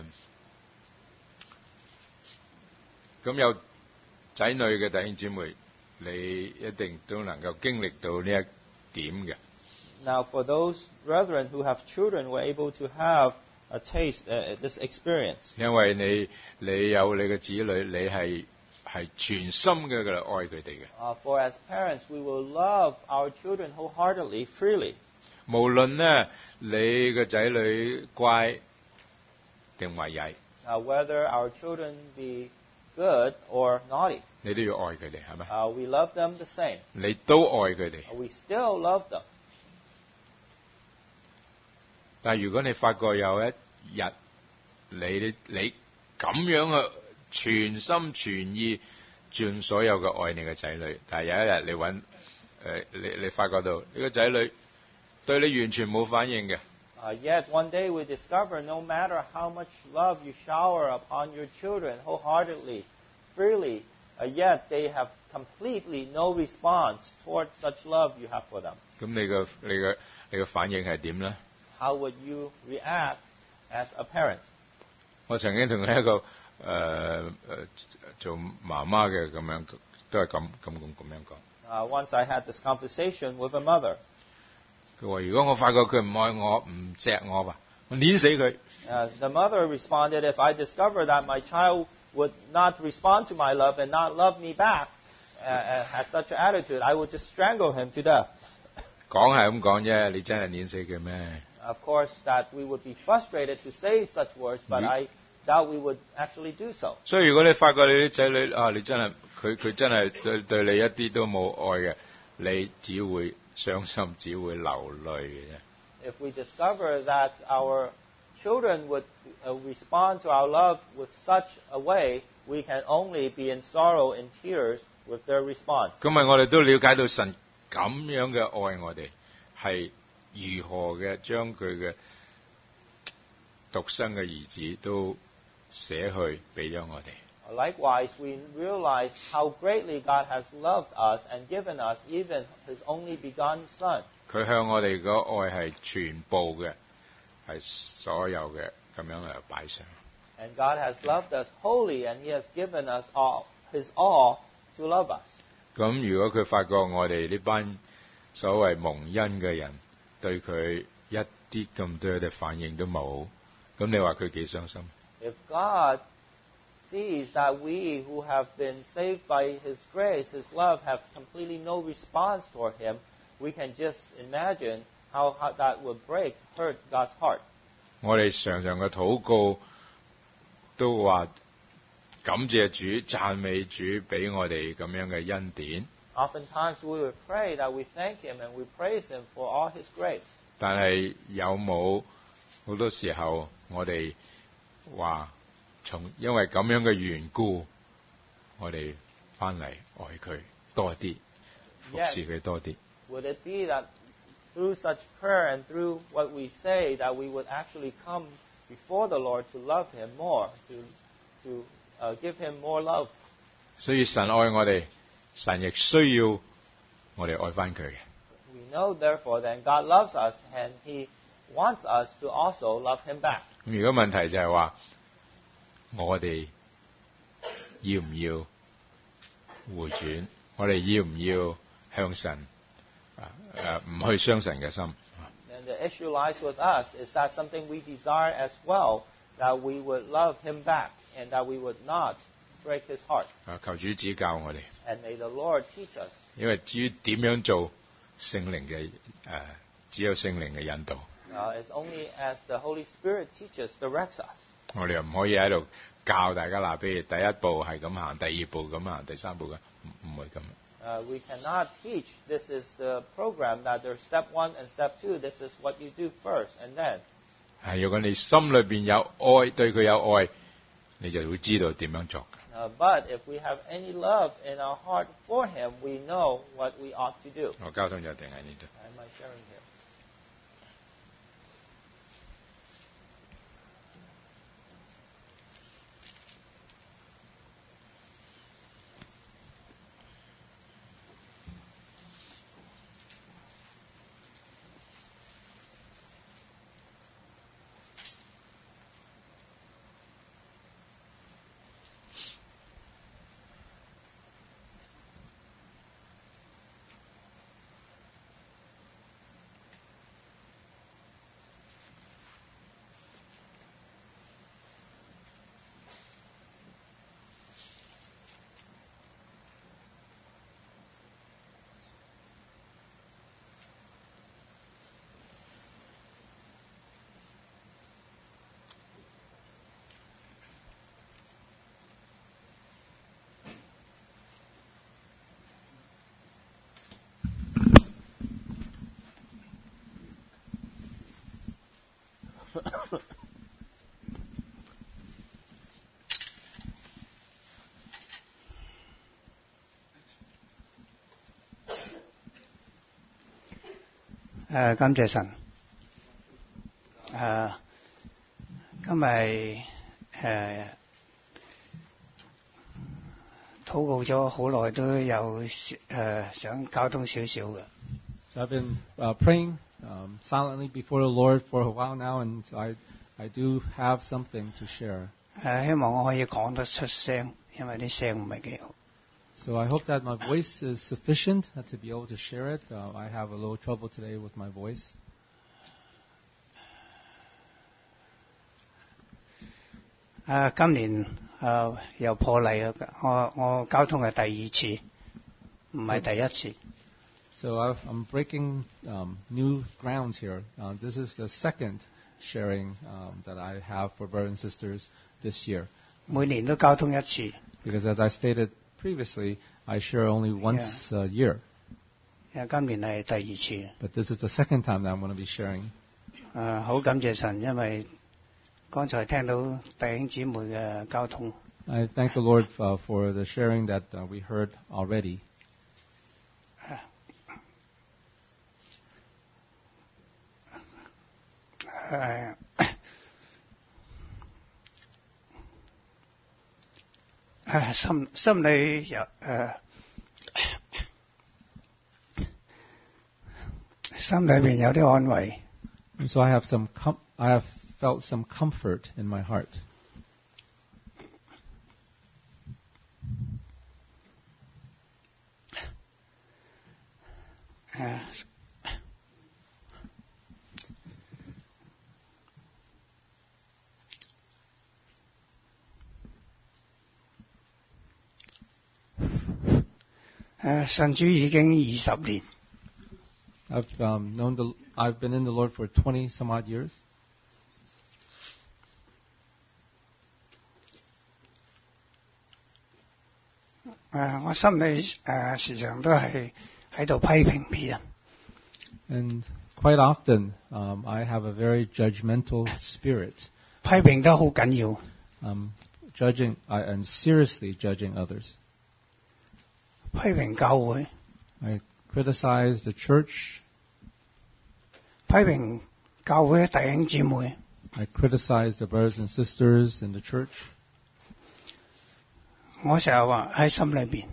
咁有仔女嘅弟兄姊妹，你一定都能夠經歷到呢一點嘅。 Now, for those brethren who have children, we're able to have a taste, uh, this experience. 因為你你有你嘅子女，你係係全心嘅嚟愛佢哋嘅。 Uh, for as parents, we will love our children wholeheartedly, freely. 無論呢你嘅仔女乖定為曳， Uh, whether our children be good or naughty, 你都要愛佢哋，係咪？ uh, we love them the same. 你都愛佢哋。 Uh, we still love them. 但係如果你發覺有一日你你咁樣去全心全意盡所有嘅愛你嘅仔女，但係有一日你揾誒、呃、你你發覺到你個仔女對你完全冇反應嘅。 Uh, yet one day we discover no matter how much love you shower upon your children wholeheartedly, freely, uh, yet they have completely no response towards such love you have for them. 咁你嘅你嘅你嘅反應係點咧？ How would you react as a parent? 我曾經同一個誒誒、呃、做媽媽嘅咁樣，都係咁咁咁咁樣講。 Uh, once I had this conversation with a mother. 佢話：如果我發覺佢唔愛我，唔錫我吧，我碾死佢。 Uh, the mother responded, if I discover that my child would not respond to my love and not love me back, uh, has such an attitude, I would just strangle him to death. 講係咁講啫，你真係碾死佢咩？ Of course, that we would be frustrated to say such words, but I doubt we would actually do so. 所以如果你發覺你啲仔女啊，你真係佢佢真係對對你一啲都冇愛嘅，你只會傷心，只會流淚嘅啫。 If we discover that our children would uh, respond to our love with such a way, we can only be in sorrow and tears with their response. 咁咪我哋都了解到神咁樣嘅愛我哋，係如何嘅將佢嘅獨生嘅兒子都捨去俾咗我哋。 Likewise, we realize how greatly God has loved us and given us even His only begotten Son. 佢向我哋個愛係全部嘅，係所有嘅咁樣嚟擺上。 And God has loved us wholly, and He has given us all His all to love us. 咁如果佢發覺我哋呢班所謂蒙恩嘅人對佢一啲咁多嘅反應都冇，咁你話佢幾傷心？ If God sees that we who have been saved by His grace, His love, have completely no response toward Him, we can just imagine how, how that would break, hurt God's heart. 我哋常常嘅禱告都話感謝主、讚美主俾我哋咁樣嘅恩典。 Oftentimes we would pray that we thank Him and we praise Him for all His grace. 但係有冇好多時候我哋話從因為咁樣嘅緣故，我哋翻嚟愛佢多啲，服侍佢多啲。 Would it be that through such prayer and through what we say that we would actually come before the Lord to love Him more, to to uh, give Him more love? 所以神愛我哋，神亦需要我哋愛翻佢嘅。 We know therefore that God loves us and He wants us to also love Him back. 咁如果問題就係話，我哋要唔要回轉？我哋要唔要向神啊誒唔去傷神嘅心？ And the issue lies with us. Is that something we desire as well, that we would love Him back and that we would not break His heart? 啊，求主指教我哋。 And may the Lord teach us. 因為至於點樣做聖靈嘅誒，只有聖靈嘅引導。 Uh, it's only as the Holy Spirit teaches, directs us. 我哋又唔可以喺度教大家嗱，譬如第一步係咁行，第二步咁行，第三步嘅唔唔會咁。 Uh, we cannot teach. This is the program that there's step one and step two. This is what you do first, and then. 係如果你心裏邊有愛，對佢有愛，你就會知道點樣做。 Uh, but if we have any love in our heart for Him, we know what we ought to do. 我交通就定喺呢度。 Am I sharing here? 誒，感謝神。誒，今日誒禱告咗好耐，都有誒想交通少少嘅。 So I've been uh, praying um, silently before the Lord for a while now, and I I do have something to share. 誒，希望我可以講得出聲，因為啲聲唔係幾好。 So I hope that my voice is sufficient to be able to share it. Uh, I have a little trouble today with my voice. 誒，今年誒又破例啦！我我交通係第二次，唔係第一次。 So I've, I'm breaking um, new grounds here. Uh, this is the second sharing um, that I have for brothers and sisters this year. 每年都交通一次。 Because as I stated previously, I share only once Yeah. a year. 因為今年係第二次。 But this is the second time that I'm going to be sharing. 誒，好感謝神，因為剛才聽到弟兄姊妹嘅交通。 I thank the Lord uh, for the sharing that uh, we heard already. 誒誒心心裏有誒心裏邊有啲安慰。 And so I have some com- I have felt some comfort in my heart. 誒誒信主已經二十年。 I've um, known the I've been in the Lord for twenty some odd years. 誒，我心裏誒時常都係喺度批評別人。 And quite often, um, I have a very judgmental spirit. 批評得好緊要。 Um, judging uh, and seriously judging others. 批評教會。 I criticize the church. 批評教會嘅弟兄姊妹。 I criticize the brothers and sisters in the church. 我成日話喺心裏邊，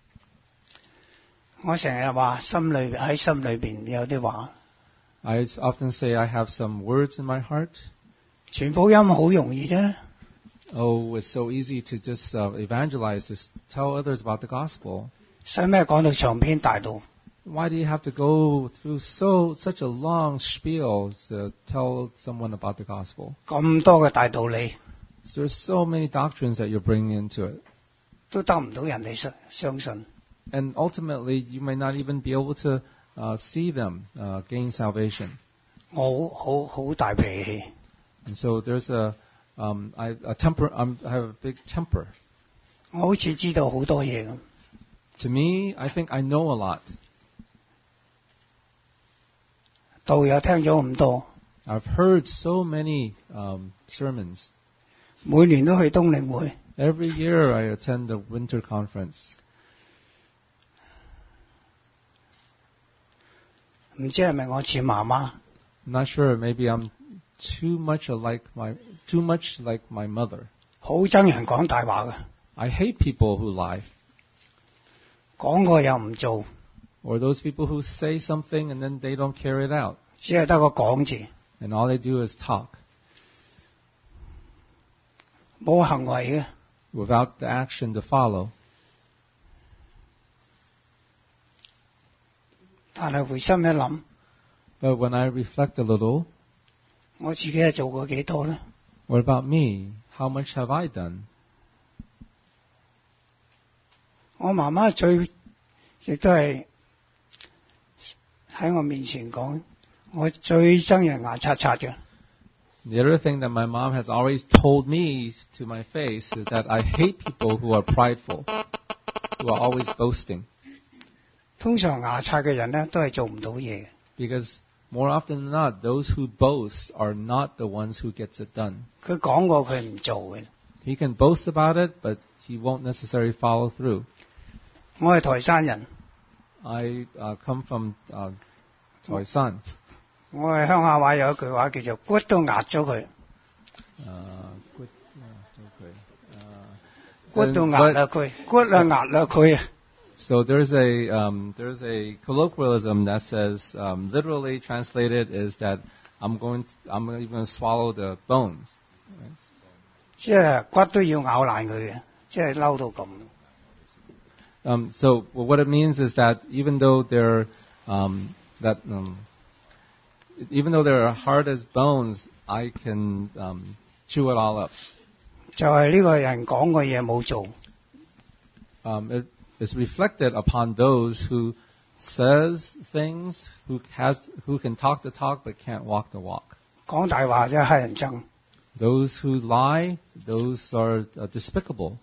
我成日話心裏喺心裏邊有啲話。 I often say I have some words in my heart. 傳福音好容易啫。 Oh, it's so easy to just uh, evangelize, to tell others about the gospel. 使咩講到長篇大道 Why do you have to go through so such a long spiel to tell someone about the gospel? 咁多嘅大道理， So there's so many doctrines that you're bringing into it. 都得唔到人哋相相信。 And ultimately, you may not even be able to uh, see them uh, gain salvation. 我好好好大脾氣， And so there's a, um, I, a temper. I'm, I have a big temper. 我好似知道好多嘢咁。 To me, I think I know a lot. 道又聽咗咁多， I've heard so many um, sermons. 每年都去冬令會， Every year I attend the winter conference. 唔知係咪我似媽媽？ I'm not sure. Maybe I'm too much alike my too much like my mother. 好憎人講大話嘅， I hate people who lie, 講過又唔做， or those people who say something and then they don't carry it out, 只係得個講字， and all they do is talk 冇行為嘅。 without the action to follow. 但係回心一諗， But when I reflect a little, 我自己係做過幾多咧？ what about me? How much have I done? 我媽媽最亦都係喺我面前講，我最憎人牙刷刷嘅。 The other thing that my mom has always told me to my face is that I hate people who are prideful, who are always boasting. 通常牙刷嘅人咧都係做唔到嘢嘅。 Because more often than not, those who boast are not the ones who gets it done. 佢講過佢唔做嘅。 He can boast about it, but he won't necessarily follow through. 我係台山人， I uh, come from uh, Toisan. 我哋鄉下話有一句話叫做骨都壓咗佢， Uh, good, uh, okay. Uh, 骨都壓啦佢，骨啊壓啦佢。 So there's a um, there's a colloquialism that says, um, literally translated is that I'm going to, I'm even going to swallow the bones. 即係骨都要咬爛佢嘅，即係嬲到咁。 Um, so well, what it means is that even though they're um, that um, even though they're hard as bones, I can um, chew it all up. 就係呢個人講嘅嘢冇做， Um, it is reflected upon those who says things, who has who can talk the talk but can't walk the walk. 講大話真係乞人憎。 Those who lie, those are uh, despicable.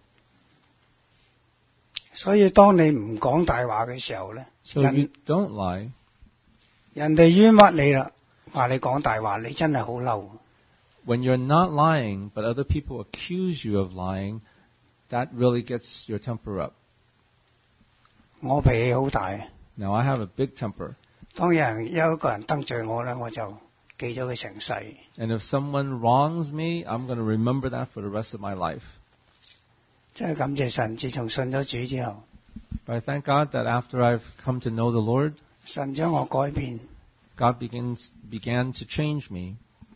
所以當你唔講大話嘅時候咧， So you 人 don't lie. 人哋冤屈你啦，話你講大話，你真係好嬲。 When you're not lying, but other people accuse you of lying, that really gets your temper up. 我脾氣好大， Now I have a big temper. 當有人有一個人得罪我咧，我就記咗佢成世。 And if someone wrongs me, I'm going to remember that for the rest of my life. 真係感謝神，自從信咗主之後， But I thank God that after I've come to know the Lord, 神將我改變， God begins, began to change me.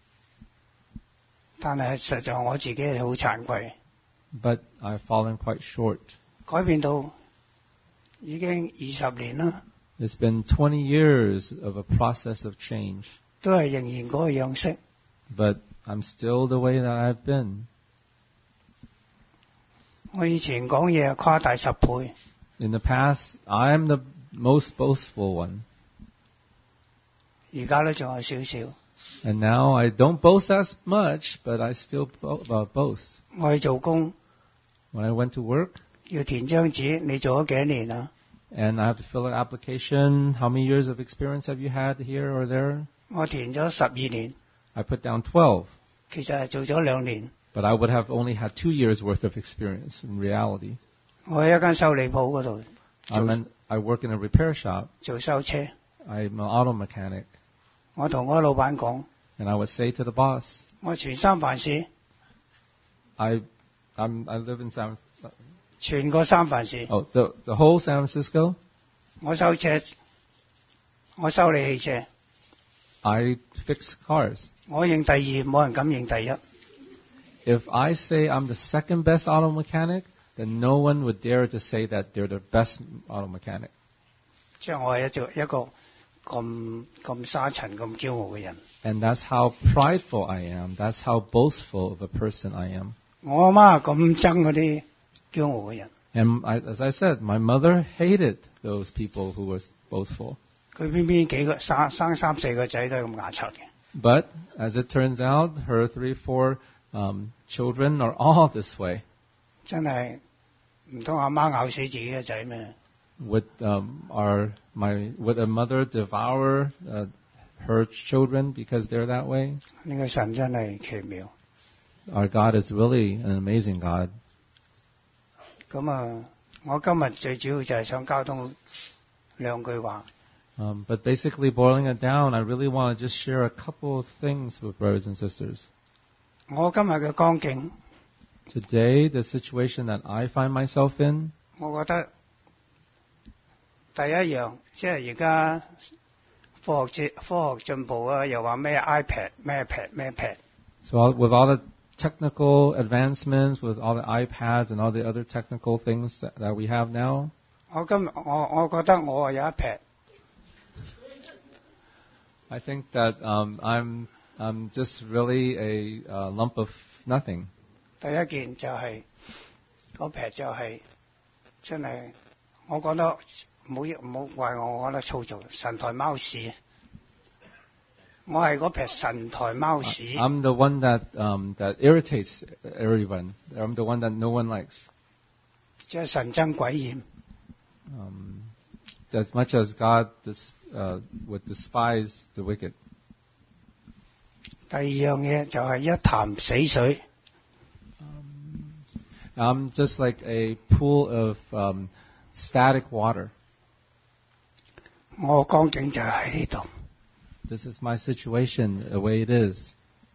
但係實在我自己係好慚愧， But I've fallen quite short. 改變到已經二十年啦， It's been twenty years of a process of change. 都係仍然嗰個樣式。 But I'm still the way that I've been. 我以前講嘢誇大十倍， In the past, I'm the most boastful one. 而家都仲有少少。 And now I don't boast as much, but I still bo- uh, boast. 我去做工 When I went to work, 要填張紙，你做咗幾多年啊？ and I have to fill an application, how many years of experience have you had here or there? 我填咗十二年， I put down twelve, 其實係做咗兩年。 but I would have only had two years worth of experience in reality. 我喺一間修理鋪嗰度 I'm an, I work in a repair shop. 做修車， I'm an auto mechanic. 我同我老闆講， And I would say to the boss, 我全三藩市， I, I'm, I live in San, 全個三藩市， oh, the, the whole San Francisco. 我修車，我修理汽車， I fix cars. 我認第二，冇人敢認第一。 If I say I'm the second best auto mechanic, then no one would dare to say that they're the best auto mechanic. 即係我係一做一個咁咁沙塵、咁驕傲嘅人。 And that's how prideful I am. That's how boastful of a person I am. 我阿媽咁憎嗰啲驕傲嘅人， And I, as I said, my mother hated those people who were boastful. 佢偏偏幾個生生三四個仔都係咁牙刷嘅。 But as it turns out, her three, four um, children are all this way. 真係唔通阿媽咬死自己嘅仔咩？ Would um, our my would a mother devour uh, her children because they're that way? 呢個神真係奇妙。 Our God is really an amazing God. 咁啊，我今日最主要就係想交通兩句話。 Um, but basically, boiling it down, I really want to just share a couple of things with brothers and sisters. 我今日嘅光景， Today, the situation that I find myself in, 我覺得第一樣即係而家科學科學進步啊，又話咩 iPad 咩 pad 咩 pad。 so all, with all the technical advancements, with all the iPads and all the other technical things that, that we have now, 我今日我我覺得我有一 pad。 I think that um, I'm I'm just really a uh, lump of nothing. 第一件就係、是、嗰 pad 就係、是、真係，我覺得唔好唔好怪我，我覺得粗糙，神台貓屎。我係嗰 pad 神台貓屎。 I'm the one that um, that irritates everyone. I'm the one that no one likes. 即係神憎鬼厭。 Um, as much as God dis, uh, would despise the wicked. 第二樣嘢就係一潭死水。 I'm just like a pool of um, static water. 我光景就係喺呢度。 this is my situation, the way it is.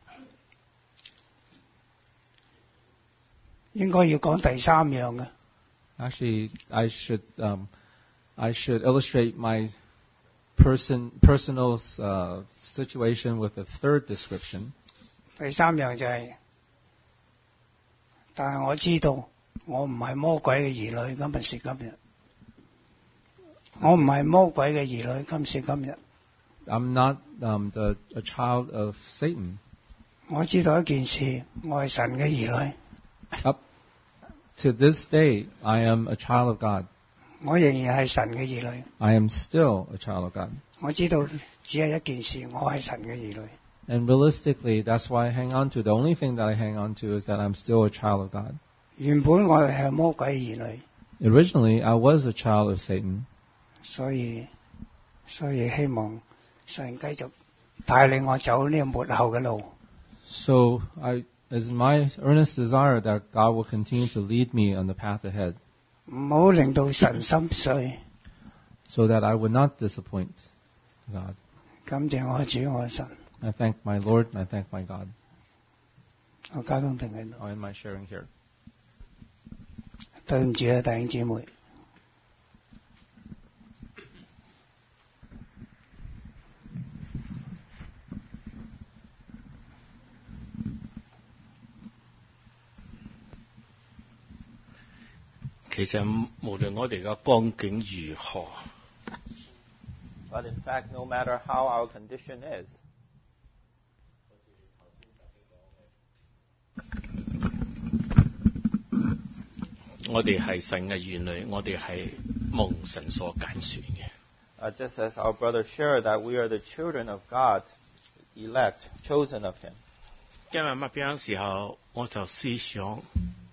應該要講第三樣嘅。 Actually, I should um, I should illustrate my person personal uh, situation with a third description. 第三樣就係、是，但係我知道我唔係魔鬼嘅兒女，今日是今日。我唔係魔鬼嘅兒女，今時今日。 I'm not um, the, a child of Satan. 我知道一件事，我係神嘅兒女。 Up to this day, I am a child of God. 我仍然係神嘅兒女。 I am still a child of God. 我知道只係一件事，我係神嘅兒女。 And realistically, that's why I hang on to. The only thing that I hang on to is that I'm still a child of God. 原本我係魔鬼兒女。 Originally, I was a child of Satan. 所以，所以希望神繼續帶領我走呢個末後嘅路。 So I, it's my earnest desire that God will continue to lead me on the path ahead. 唔好令到神心碎。 So that I would not disappoint God. 感謝我主我神。 I thank my Lord and I thank my God. 我交通停喺度。 I'll end my sharing here. 對唔住啊，弟兄姊妹。 其實無論我哋嘅光景如何 But in fact, no matter how our condition is, 我哋係神嘅兒女，我哋係蒙神所揀選嘅。 uh, just as our brother shared that we are the children of God, elect, chosen of Him. 今日麥餅時候，我就思想。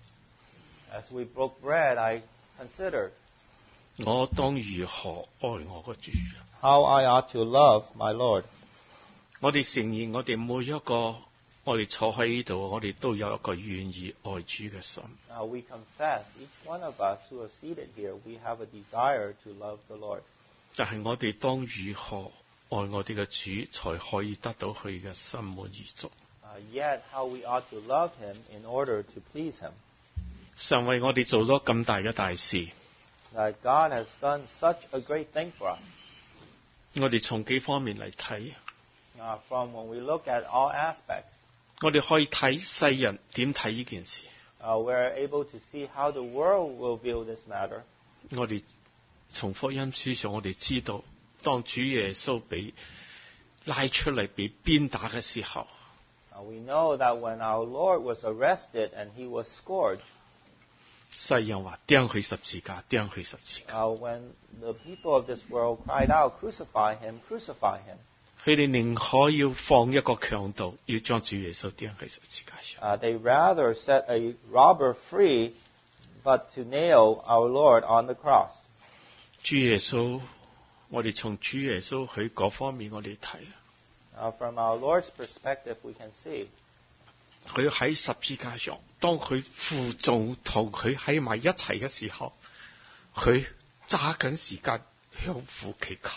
As we broke bread, I considered 我當如何愛我個主。 how I ought to love my Lord. 我哋承認，我哋每一個，我哋坐喺呢度，我哋都有一個願意愛主嘅心。 Now we confess, each one of us who are seated here, we have a desire to love the Lord. 但係我哋當如何愛我哋嘅主，才可以得到佢嘅心滿意足。 Uh, yet, how we ought to love Him in order to please Him. 神為我哋做咗咁大嘅大事。 That God has done such a great thing for us. 我哋從幾方面嚟睇。 Uh, from when we look at all aspects, 我哋可以睇世人點睇呢件事。 uh, we're able to see how the world will view this matter. 我哋從福音書上，我哋知道，當主耶穌被拉出嚟被鞭打嘅時候， Uh, we know that when our Lord was arrested and He was scourged, 世人話釘佢十字架，釘佢十字架。 uh, when the people of this world cried out, "Crucify Him! Crucify Him!" 佢哋寧可要放一個強盜，要將主耶穌釘喺十字架上。 Uh, they rather set a robber free, but to nail our Lord on the cross. 主耶穌，我哋從主耶穌佢嗰方面我哋睇， Uh, from our Lord's perspective, we can see 佢喺十字架上，當佢父仲同佢喺埋一齊嘅時候，佢揸緊時間向父祈求。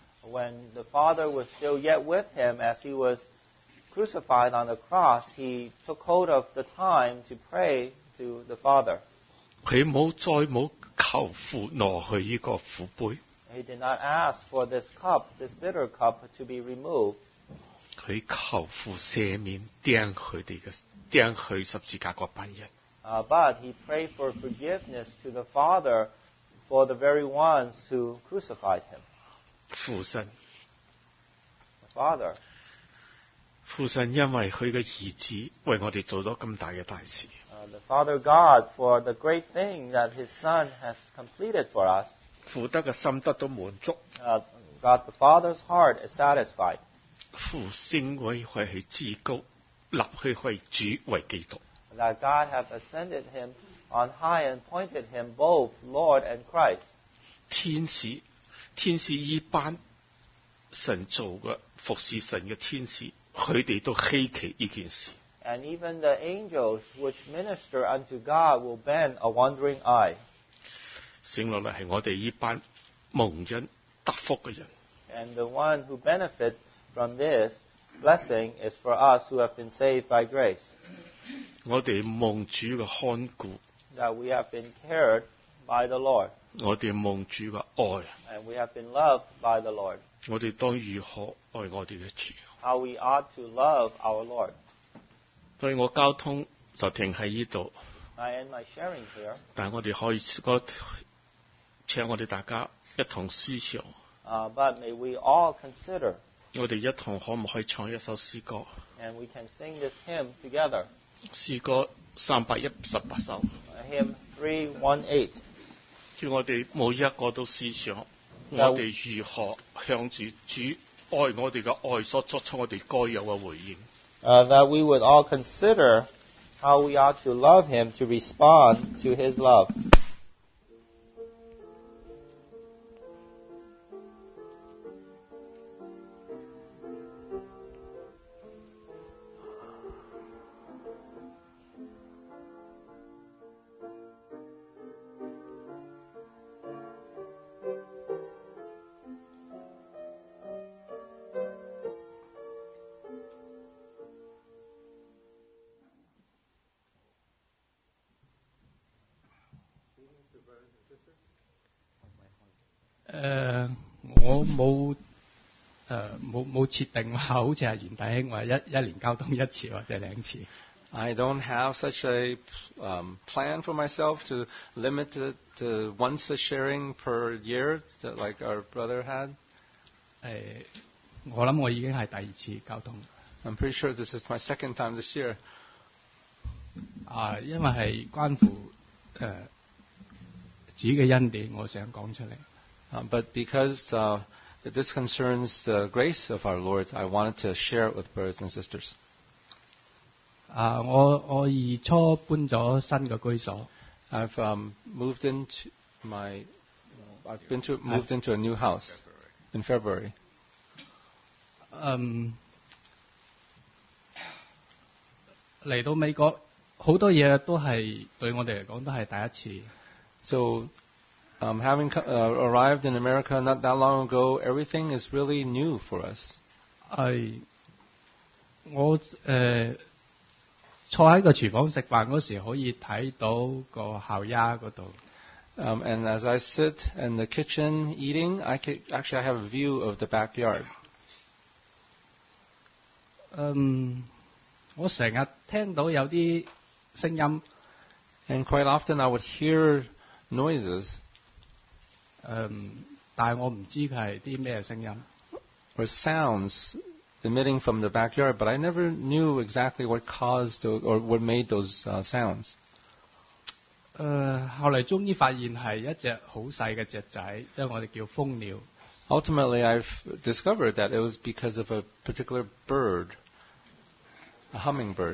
when the Father was still yet with Him as He was crucified on the cross, He took hold of the time to pray to the Father. 佢冇再冇求父挪去呢個苦杯， He did not ask for this cup, this bitter cup, to be removed. 佢求父赦免釘佢哋嘅釘佢十字架嗰班人。 Uh, but He prayed for forgiveness to the Father for the very ones who crucified Him. 父神， The Father, 父神因為佢嘅兒子為我哋做咗咁大嘅大事， uh, the Father God, for the great thing that His Son has completed for us. 父德嘅心得到滿足， Uh, God the Father's heart is satisfied. 父升為佢係至高，立佢為主為基督。 That God have ascended Him on high and appointed Him both Lord and Christ. 天使，天使依班神做嘅服侍神嘅天使，佢哋都稀奇呢件事。 And even the angels which minister unto God will bend a wondering eye. 醒落嚟係我哋呢班蒙恩得福嘅人， And the one who benefit from this blessing is for us who have been saved by grace, 我哋蒙主嘅看顧， that we have been cared by the Lord, 我哋蒙主嘅愛， and we have been loved by the Lord. 我哋當如何愛我哋嘅主？ How we ought to love our Lord. 所以我交通就停喺呢度， I end my sharing here, 但係我哋可以我請我哋大家一同思想， uh, but may we all consider, 我哋一同可唔可以唱一首詩歌？ and we can sing this hymn together. 詩歌三百一十八首， Uh, hymn three eighteen. 叫我哋每一個都思想，我哋如何向住主愛我哋嘅愛所作出我哋該有嘅回應。 Uh, that we would all consider how we ought to love Him to respond to His love. Uh, 我冇誒冇冇設定話，好似係袁弟兄話一一年交通一次或者兩次。 I don't have such a um, plan for myself to limit it to once a sharing per year, that like our brother had. 誒，我諗我已經係第二次交通。 I'm pretty sure this is my second time this year. 啊，因為係關乎誒主嘅恩典，我想講出嚟。 Uh, but because uh, this concerns the grace of our Lord, I wanted to share it with brothers and sisters. 啊，我我二初搬咗新嘅居所。 I've um, moved into my, I've been to moved into a new house in February. 嗯，嚟到美國好多嘢都係對我哋嚟講都係第一次。 So, um, having co- uh, arrived in America not that long ago, everything is really new for us. 係我誒、呃、坐喺個廚房食飯嗰時，可以睇到個後丫嗰度。 Um, and as I sit in the kitchen eating, I could, actually I have a view of the backyard. 嗯，我成日聽到有啲聲音， And quite often I would hear noises 嗯，但係我唔知佢係啲咩聲音。 or sounds emitting from the backyard, but I never knew exactly what caused or, or what made those uh, sounds. 誒、呃，後嚟終於發現係一隻好細嘅隻仔，即係我哋叫蜂鳥。 Ultimately, I've discovered that it was because of a particular bird, a hummingbird.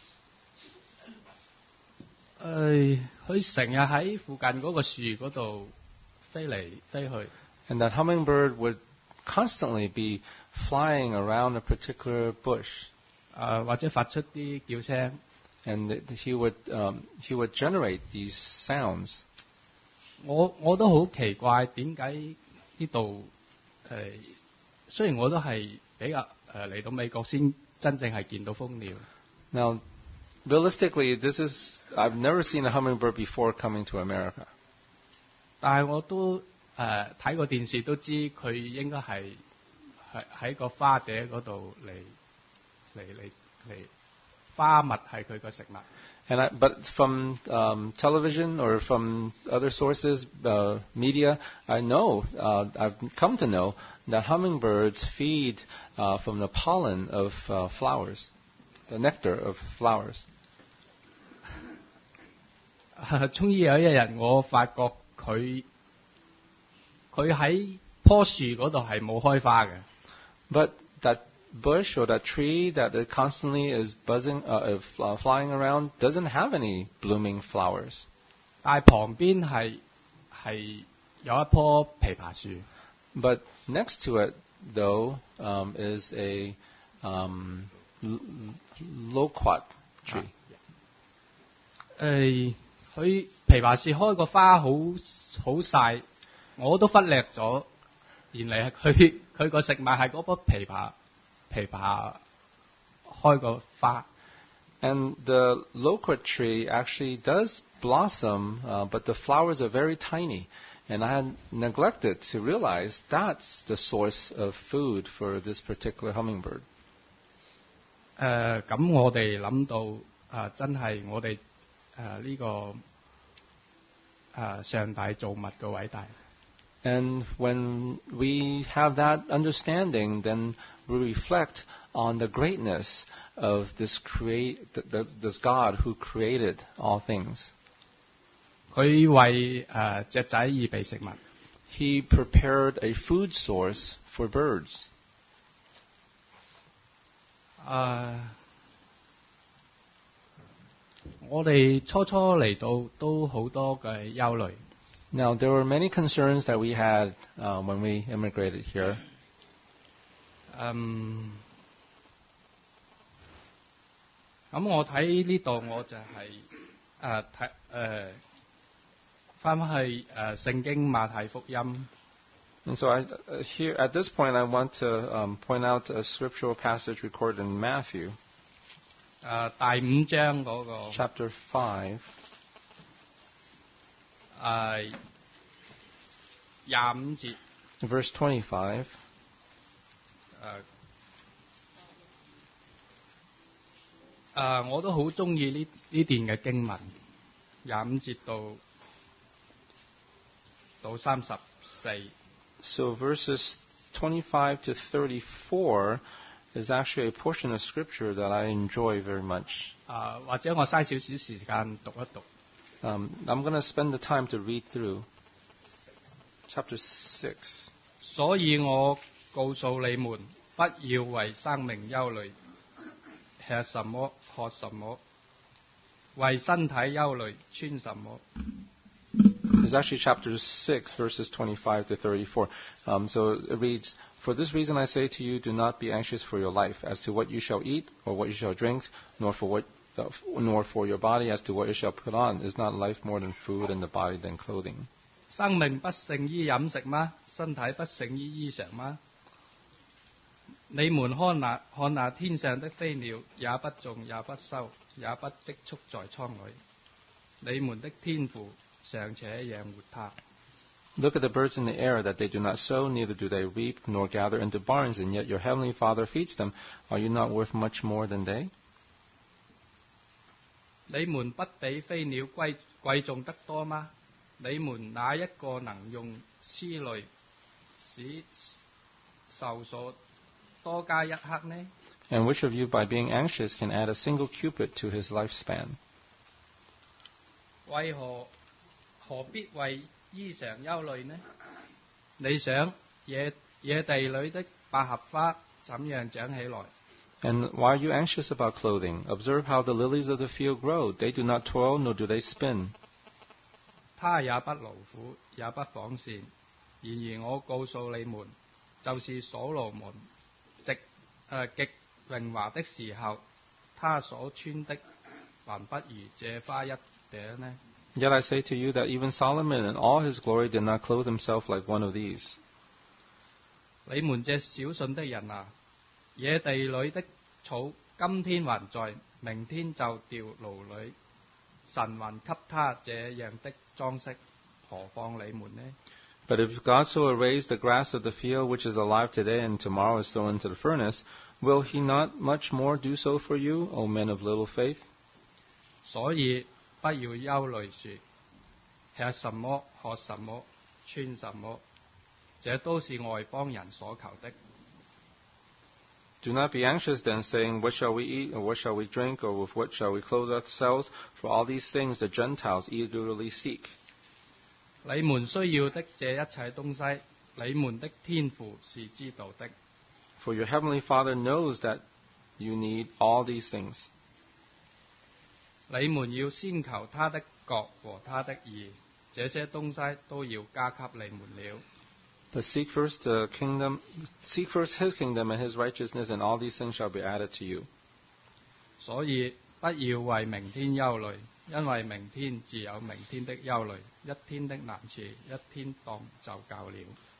誒，佢成日喺附近嗰個樹嗰度飛嚟飛去。 And that hummingbird would constantly be flying around a particular bush. 誒、或者發出啲叫聲。 And th- he would um, he would generate these sounds. 我我都好奇怪點解呢度誒，雖然我都係比較誒嚟到美國先真正係見到蜂鳥。 Now, realistically, this is I've never seen a hummingbird before coming to America. 但係我都誒睇過電視都知佢應該係係喺個花嗲嗰度嚟嚟嚟嚟花蜜係佢個食物。 And I, but from um, television or from other sources, uh, media, I know uh, I've come to know that hummingbirds feed uh, from the pollen of uh, flowers, the nectar of flowers. 終於有一日，我發覺佢佢喺棵樹嗰度係冇開花嘅。 But that bush or that tree that it constantly is buzzing, uh, uh, flying around, doesn't have any blooming flowers. 但係旁邊係係有一棵枇杷樹。 But next to it, though, um, is a um, l- loquat tree. 誒，佢枇杷樹開個花好好曬，我都忽略咗。原嚟係佢佢個食物係嗰棵枇杷枇杷開個花。 And the loquat tree actually does blossom, uh, but the flowers are very tiny. And I had neglected to realize that's the source of food for this particular hummingbird. 誒咁、呃、我哋諗到啊、呃，真係我哋誒呢個誒、呃、上帝造物嘅偉大。 And when we have that understanding, then we reflect on the greatness of this create this God who created all things. 佢為誒隻仔預備食物。 He prepared a food source for birds. 誒，我哋初初嚟到都好多嘅憂慮。 Now, there were many concerns that we had uh, when we immigrated here. 嗯，咁我睇呢度我就係誒睇誒翻返去誒聖經馬太福音。 And so I, uh, here, at this point, I want to um, point out a scriptural passage recorded in Matthew. 誒第五章嗰個 Chapter five. 誒廿五節。 Verse twenty-five. 誒誒，我都好中意呢呢段嘅經文，廿五節到到三十四。 So verses twenty-five to thirty-four is actually a portion of scripture that I enjoy very much. 啊，或者我嘥少少時間讀一讀。 Um, I'm going to spend the time to read through chapter six. 所以我告訴你們，不要為生命憂慮，吃什麼，喝什麼；為身體憂慮，穿什麼。 It's actually chapter six, verses twenty-five to thirty-four. Um, so it reads, For this reason I say to you, do not be anxious for your life, as to what you shall eat or what you shall drink, nor for what, uh, nor for your body as to what you shall put on. Is not life more than food, and the body than clothing? 生命不勝於飲食嗎？身體不勝於衣裳嗎？你們看那看那天上的飛鳥，也不種也不收，也不積蓄在倉裏，你們的天父尚且養活它。 Look at the birds in the air, that they do not sow, neither do they reap, nor gather into barns, and yet your heavenly Father feeds them. Are you not worth much more than they? 你們不比飛鳥貴貴重得多嗎？你們哪一個能用思慮使壽數多加一刻呢？ And which of you, by being anxious, can add a single cubit to his lifespan? 為何何必為衣裳憂慮呢？你想野野地裏的百合花怎樣長起來？ And why are you anxious about clothing? Observe how the lilies of the field grow. They do not toil, nor do they spin. 他也不勞苦，也不紡線。然而我告訴你們，就是所羅門極誒極榮華的時候，他所穿的還不如這花一朵呢。 Yet I say to you that even Solomon in all his glory did not clothe himself like one of these. 你們這小信的人啊，野地裏的草今天還在，明天就掉爐裏。神還給他這樣的裝飾，何況你們呢？ But if God so arrays the grass of the field, which is alive today and tomorrow is thrown into the furnace, will he not much more do so for you, O men of little faith? 所以不要憂慮說，吃什麼，喝什麼，穿什麼，這都是外邦人所求的。 Do not be anxious then, saying, What shall we eat, or what shall we drink, or with what shall we clothe ourselves? For all these things the Gentiles eagerly seek. 你們需要的這一切東西，你們的天父是知道的。 For your heavenly Father knows that you need all these things. 你們要先求他的國和他的義，這些東西都要加給你們了。 But seek first the kingdom, seek first His kingdom and His righteousness, and all these things shall be added to you. 所以不要為明天憂慮，因為明天自有明天的憂慮，一天的難處一天當就夠了。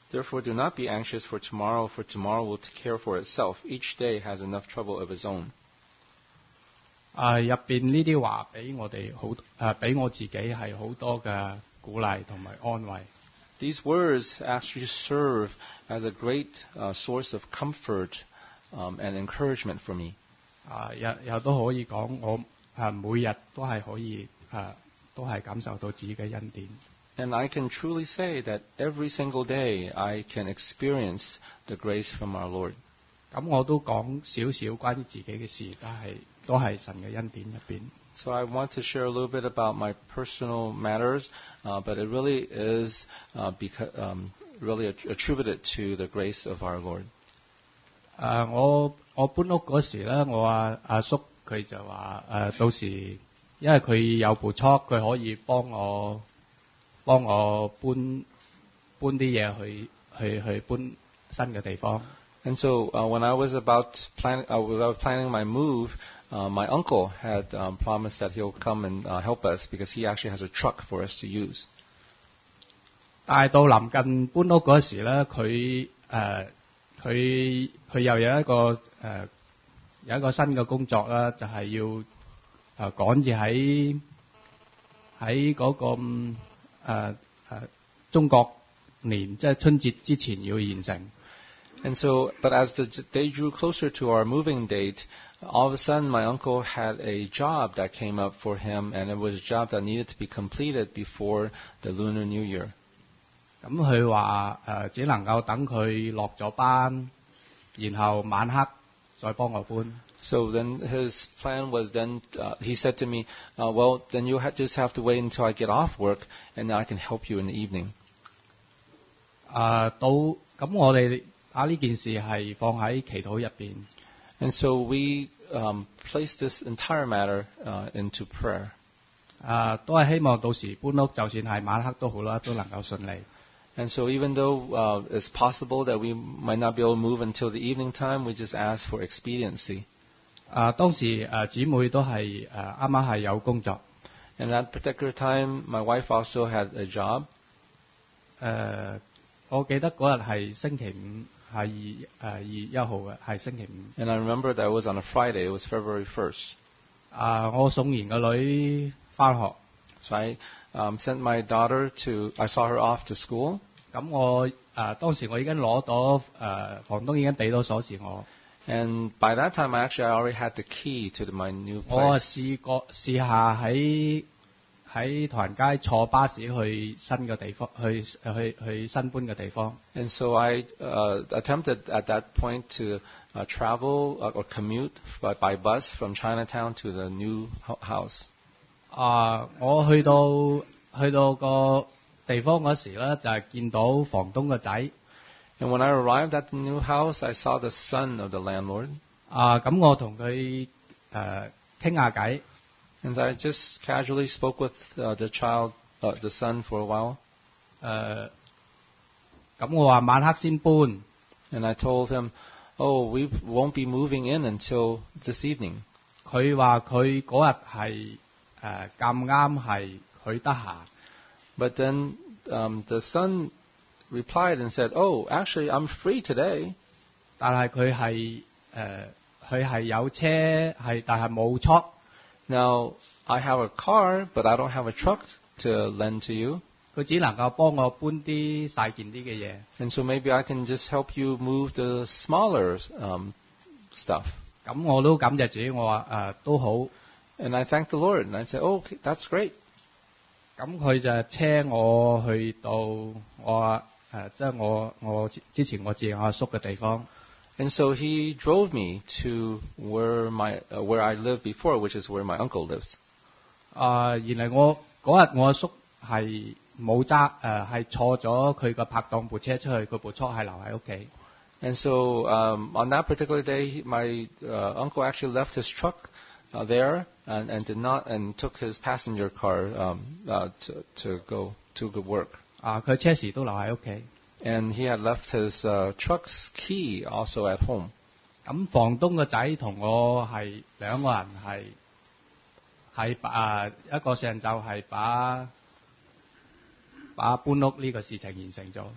Therefore, do not be anxious for tomorrow, for tomorrow will take care for itself. Each day has enough trouble of its own. 啊，入邊呢啲話俾我哋好誒，俾我自己係好多嘅鼓勵同埋安慰。 These words actually serve as a great uh, source of comfort um, and encouragement for me. 啊，又又都可以講，我誒每日都係可以誒，都係感受到自己嘅恩典。 And I can truly say that every single day I can experience the grace from our Lord. 咁我都講少少關於自己嘅事，但係都係神嘅恩典入邊。 So I want to share a little bit about my personal matters, uh, but it really is uh, because, um, really attributed to the grace of our Lord. 誒，我我搬屋嗰時咧，我阿阿叔佢就話誒，到時因為佢有部車，佢可以幫我幫我搬搬啲嘢去去去搬新嘅地方。 And so uh, when I was about plan, uh, when I was planning my move, uh, my uncle had um, promised that he'll come and uh, help us because he actually has a truck for us to use. 但係到臨近搬屋嗰時咧，佢誒佢佢又有一個誒、呃、有一個新嘅工作啦，就係、是、要誒、呃、趕住喺喺嗰個誒誒、呃呃、中國年即係春節之前要完成。 And so, but as the day drew closer to our moving date, all of a sudden my uncle had a job that came up for him, and it was a job that needed to be completed before the Lunar New Year. 咁佢話誒只能夠等佢落咗班，然後晚黑再幫我搬。 So then his plan was then, uh, he said to me, uh, well, then you ha- just have to wait until I get off work, and then I can help you in the evening. 誒到咁我哋把呢件事係放喺祈禱入邊。 And so we um, placed this entire matter uh, into prayer. 誒都係希望到時搬屋，就算係晚黑都好啦，都能夠順利。 And so even though uh, it's possible that we might not be able to move until the evening time, we just ask for expediency. 誒當時誒姊妹都係誒啱啱係有工作。 And that particular time, my wife also had a job. 誒我記得嗰日係星期五。係誒二月一號嘅，係星期五。 And I remember that it was on a Friday. It was February first. 啊，我送完個女翻學。 So I um, sent my daughter to. I saw her off to school. 咁我誒、呃、當時我已經攞到誒、呃、房東已經俾到鎖匙我。 And by that time, I actually I already had the key to the, my new place. 我試過試下喺喺唐人街坐巴士去新嘅地方，去去去新搬嘅地方。 And so I uh, attempted at that point to uh, travel uh, or commute by, by bus from Chinatown to the new house. 啊，我去到去到個地方嗰時咧，就係、是、見到房東個仔。 And when I arrived at the new house, I saw the son of the landlord. 啊，咁我同佢誒傾下偈。 And I just casually spoke with uh, the child, uh, the son, for a while. 誒，咁我話晚黑先搬。 And I told him, "Oh, we won't be moving in until this evening." 佢話佢嗰日係誒咁啱係佢得閒。 But then um, the son replied and said, "Oh, actually, I'm free today." 但係佢係誒佢係有車係，但係冇 truck。 Now, I have a car, but I don't have a truck to lend to you. 佢只能夠幫我搬啲細件啲嘅嘢。 And so maybe I can just help you move the smaller um, stuff. 咁我都感謝主，我話誒都好。 And I thanked the Lord, and I said, "Oh, okay, that's great." 咁佢就車我去到我誒即係我我之前我住我阿叔嘅地方。 And so he drove me to where my uh, where I lived before, which is where my uncle lives. 啊、呃，原來我嗰日我阿叔係冇揸誒，係坐咗佢個拍檔部車出去，佢部車係留喺屋企。 And so um, on that particular day, my uh, uncle actually left his truck uh, there and, and did not and took his passenger car um, uh, to to go to good work. 啊，佢車匙都留喺屋企。 And he had left his uh, truck's key also at home. 咁房東個仔同我係兩個人係係啊一個上晝係把把搬屋呢個事情完成咗。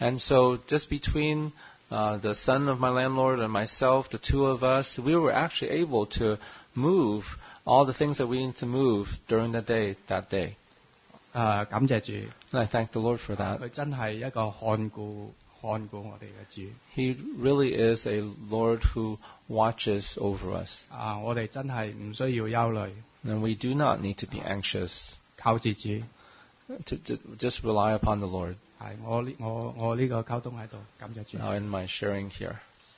And so just between uh, the son of my landlord and myself, the two of us, we were actually able to move all the things that we need to move during the day, that day. 誒、感謝主， And I thank the Lord for that. 佢真係一個看顧看顧我哋嘅主。 He really is a Lord who watches over us. 啊，我哋真係唔需要憂慮， And we do not need to be anxious. 靠住主。 To, to just rely upon the Lord. 係我呢我我呢個溝通喺度，感謝主。 Now in my sharing here.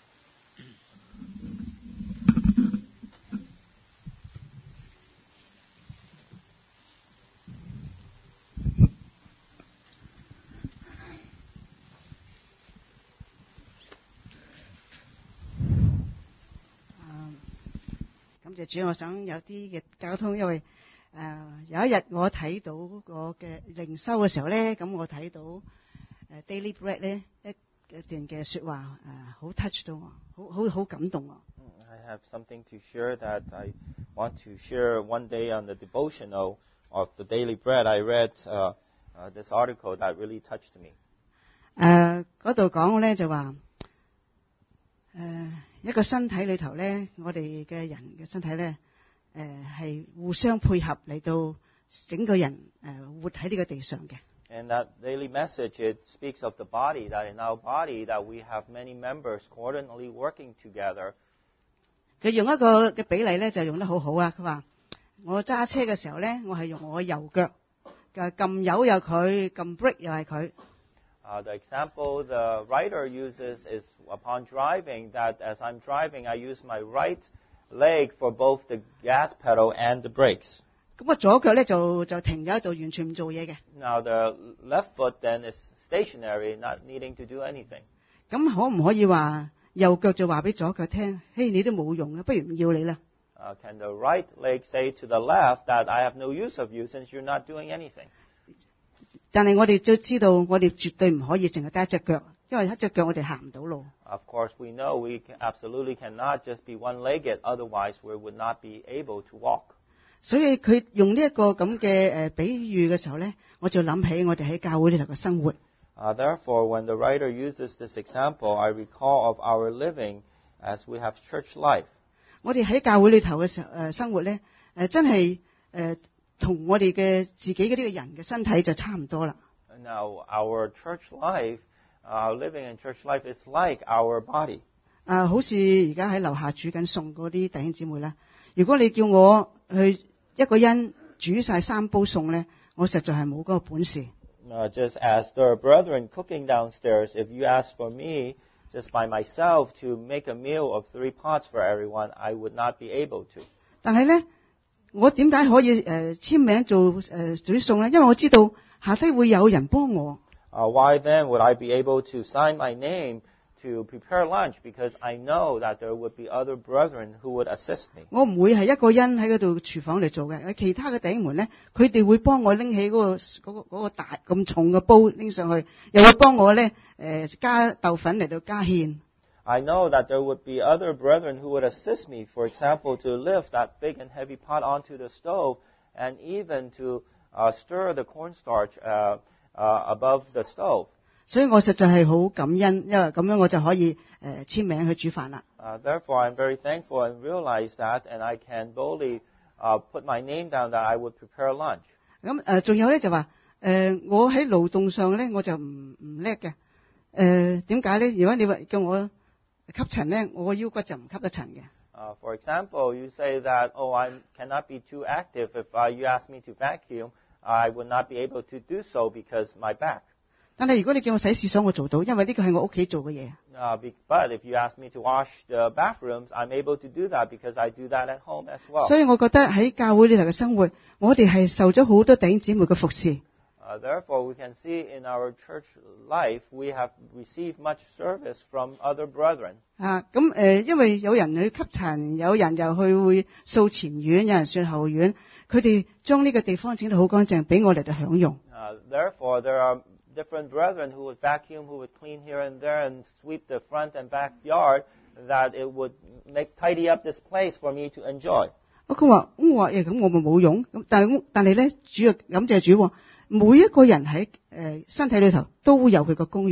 感謝主，我想有啲嘅交通，因為誒、呃、有一日我睇到個嘅靈修嘅時候咧，咁我睇到誒、呃、Daily Bread 咧一一段嘅説話誒，好、呃、touch 到我，好好好感動我。 I have something to share that I want to share. One day on the devotional of the Daily Bread, I read uh, uh, this article that really touched me. 誒嗰度講咧就話誒。呃一個身體裏頭咧，我哋嘅人嘅身體咧，誒、呃、係互相配合嚟到整個人誒、呃、活喺呢個地上嘅。 And that daily message, it speaks of the body, that in our body that we have many members coordinately working together. 佢用一個嘅比例咧就用得好好啊！佢話我揸車嘅時候咧，我係用我右腳嘅撳油又佢，撳 brake 又係佢。 Uh, the example the writer uses is upon driving, that as I'm driving, I use my right leg for both the gas pedal and the brakes. 咁我左腳咧就就停咗喺度，完全唔做嘢嘅。 Now the left foot then is stationary, not needing to do anything. 咁可唔可以話右腳就話俾左腳聽，嘿，你都冇用嘅，不如唔要你啦。 Uh, can the right leg say to the left that I have no use of you since you're not doing anything? 但係我哋都知道，我哋絕對唔可以淨係得一隻腳，因為一隻腳我哋行唔到路。 Of course, we know we can absolutely cannot just be one-legged, otherwise we would not be able to walk. 所以佢用呢一個咁嘅誒比喻嘅時候咧，我就諗起我哋喺教會裏頭嘅生活。 Uh, therefore, when the writer uses this example, I recall of our living as we have church life. 我哋喺教會裏頭嘅時候誒生活咧，誒真係誒。同我哋嘅自己嘅呢個人嘅身體就差唔多啦。 Now, our church life, uh, living in church life is like our body. 啊，好似而家喺樓下煮緊餸嗰啲弟兄姊妹啦。如果你叫我去一個人煮晒三煲餸咧，我實在係冇嗰個本事。 Uh, just as the brethren cooking downstairs, if you ask for me, just by myself to make a meal of three pots for everyone, I would not be able to. 但係咧。我點解可以誒、呃、簽名做誒、呃、做啲餸咧？因為我知道下低會有人幫我。 Uh, why then would I be able to sign my name to prepare lunch? Because I know that there would be other brethren who would assist me. 我唔會係一個人喺嗰度廚房嚟做嘅，其他嘅弟兄們咧，佢哋會幫我拎起嗰、嗰個嗰、嗰個嗰個大咁重嘅煲拎上去，又會幫我咧誒、呃、加豆粉嚟到加芡。 I know that there would be other brethren who would assist me, for example, to lift that big and heavy pot onto the stove and even to uh, stir the cornstarch uh, uh, above the stove. 所以我實在係好感恩，因為咁樣我就可以誒、呃、簽名去煮飯啦。 Uh, therefore, I'm very thankful and realize that, and I can boldly uh, put my name down that I would prepare lunch. 咁誒仲有咧就話誒、呃、我喺勞動上咧我就唔唔叻嘅。誒點解咧？如果你話叫我吸塵咧，我個腰骨就唔吸得塵嘅。 Uh, for example, you say that, oh, I cannot be too active. If uh, you ask me to vacuum, I would not be able to do so because my back. 但係如果你叫我洗廁所，我做到，因為呢個係我屋企做嘅嘢。 Uh, but if you ask me to wash the bathrooms, I'm able to do that because I do that at home as well. 所以我覺得喺教會裏頭嘅生活，我哋係受咗好多弟兄姊妹嘅服侍。 Uh, therefore, we can see in our church life, we have received much service from other brethren. 啊，咁誒、呃，因為有人去吸塵，有人又去會掃前院，有人掃後院，佢哋將呢個地方整到好乾淨，俾我哋嚟享用。 Uh, therefore, there are different brethren who would vacuum, who would clean here and there and sweep the front and backyard, that it would make tidy up this place for me to enjoy. 佢話咁話誒，咁我咪冇用咁，但係但係咧，主要感謝主，每一個人喺誒、呃、身體裏頭都有佢個功用。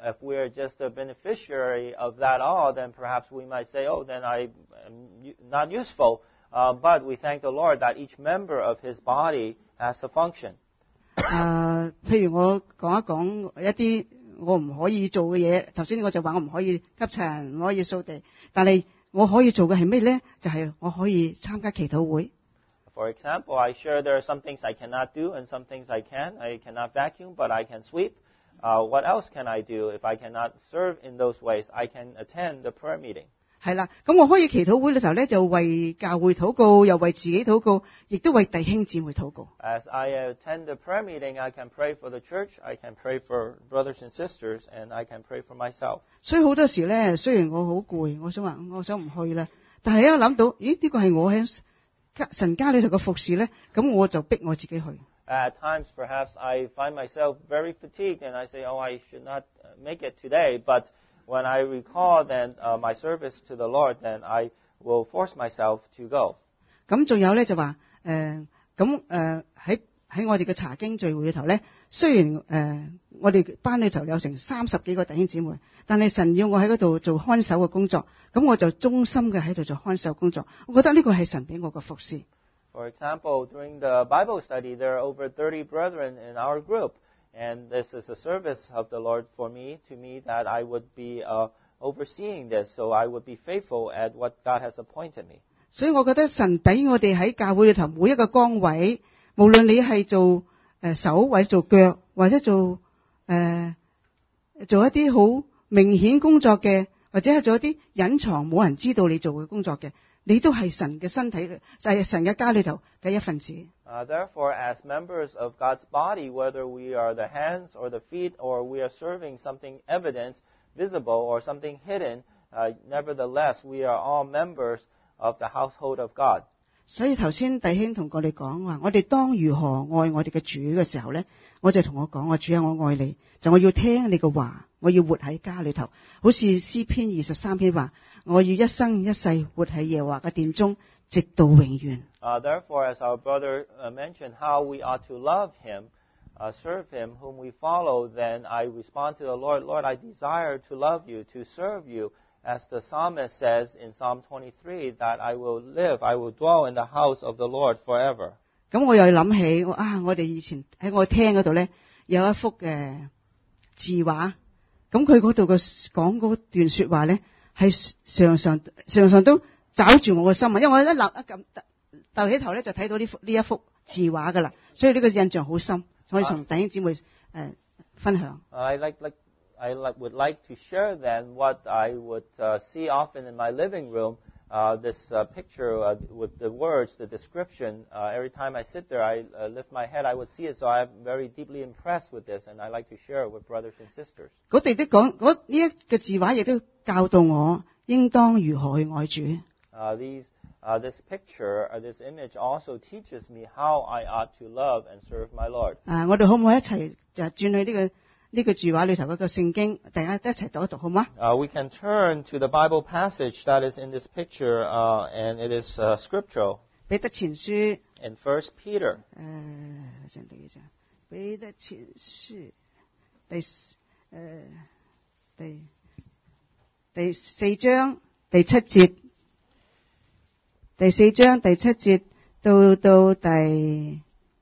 if we're just a beneficiary of that all, then perhaps we might say, oh, then I am not useful. Uh, but we thank the Lord that each member of His body has a function. 誒，譬如我講一講一啲我唔可以做嘅嘢。頭先我就話我唔可以吸塵，唔可以掃地，但係我可以做嘅係咩咧？就係、是、我可以參加祈禱會。 For example, I share there are some things I cannot do and some things I can. I cannot vacuum, but I can sweep. Uh, what else can I do? If I cannot serve in those ways, I can attend the prayer meeting. 係啦，咁我可以祈禱會裏頭咧，就為教會禱告，又為自己禱告，亦都為弟兄姊妹禱告。 As I attend the prayer meeting, I can pray for the church, I can pray for brothers and sisters, and I can pray for myself. 所以好多時咧，雖然我好攰，我想話我想唔去啦，但係一諗到，咦呢個係我喺神家裏頭嘅服侍咧，咁我就逼我自己去。 At times, perhaps I find myself very fatigued, and I say, "Oh, I should not make it today." But when I recall then uh, my service to the Lord, then I will force myself to go. 咁仲有咧就話誒，咁誒喺喺我哋嘅查經聚會裏頭咧，雖然誒、呃、我哋班裏頭有成三十幾個弟兄姊妹，但係神要我喺嗰度做看守嘅工作，咁我就忠心嘅喺度做看守工作。我覺得呢個係神俾我嘅服侍。 For example, during the Bible study, there are over thirty brethren in our group. And this is a service of the Lord for me, to me, that I would be uh, overseeing this, so I would be faithful at what God has appointed me. 所以我覺得神俾我哋喺教會裏頭每一個崗位，無論你係做誒、呃、手或者做腳，或者做誒、呃、做一啲好明顯工作嘅，或者係做一啲隱藏冇人知道你做嘅工作嘅，你都係神嘅身體，就係、是、神嘅家裏頭嘅一份子。 Uh, therefore, as members of God's body, whether we are the hands or the feet, or we are serving something evident, visible, or something hidden, uh, nevertheless, we are all members of the household of God. 所以頭先弟兄同我哋講話，我哋當如何愛我哋嘅主嘅時候咧，我就同我講：我主啊，我愛你，就我要聽你嘅話，我要活喺家裏頭，好似詩篇二十三篇話：我要一生一世活喺耶和華嘅殿中，直到永遠。 Uh, therefore, as our brother uh, mentioned how we ought to love Him, uh, serve Him, whom we follow, then I respond to the Lord, Lord, I desire to love you, to serve you, as the psalmist says in Psalm twenty-three, that I will live, I will dwell in the house of the Lord forever. 咁我又諗起，啊，我哋以前喺我廳嗰度咧有一幅嘅字畫，咁佢嗰度嘅講嗰段說話咧，係常常常常都找住我嘅心啊，因為我一立一咁竇起頭咧就睇到呢幅呢一幅字畫噶啦，所以呢個印象好深，可以同弟兄姊妹誒、呃、分享。 I like like I like, would like to share then what I would uh, see often in my living room. Uh, this uh, picture uh, with the words, the description. Uh, every time I sit there, I uh, lift my head, I would see it. So I'm very deeply impressed with this, and I like to share it with brothers and sisters. 嗰地都講嗰呢一個字畫亦都教導我應當如何去愛主。 Uh, these, uh, this picture, uh, this image also teaches me how I ought to love and serve my Lord. 啊，我哋可唔可以一齊就轉去呢、這個？呢個字畫裏頭嗰個聖經，大家一齊讀一讀好嗎？ Uh, we can turn to the Bible passage that is in this picture, uh, and it is uh, scriptural. 彼得前書 in First Peter. 誒，先第幾章？彼得前書第誒、呃、第第四章第七節，第四章第七節到到第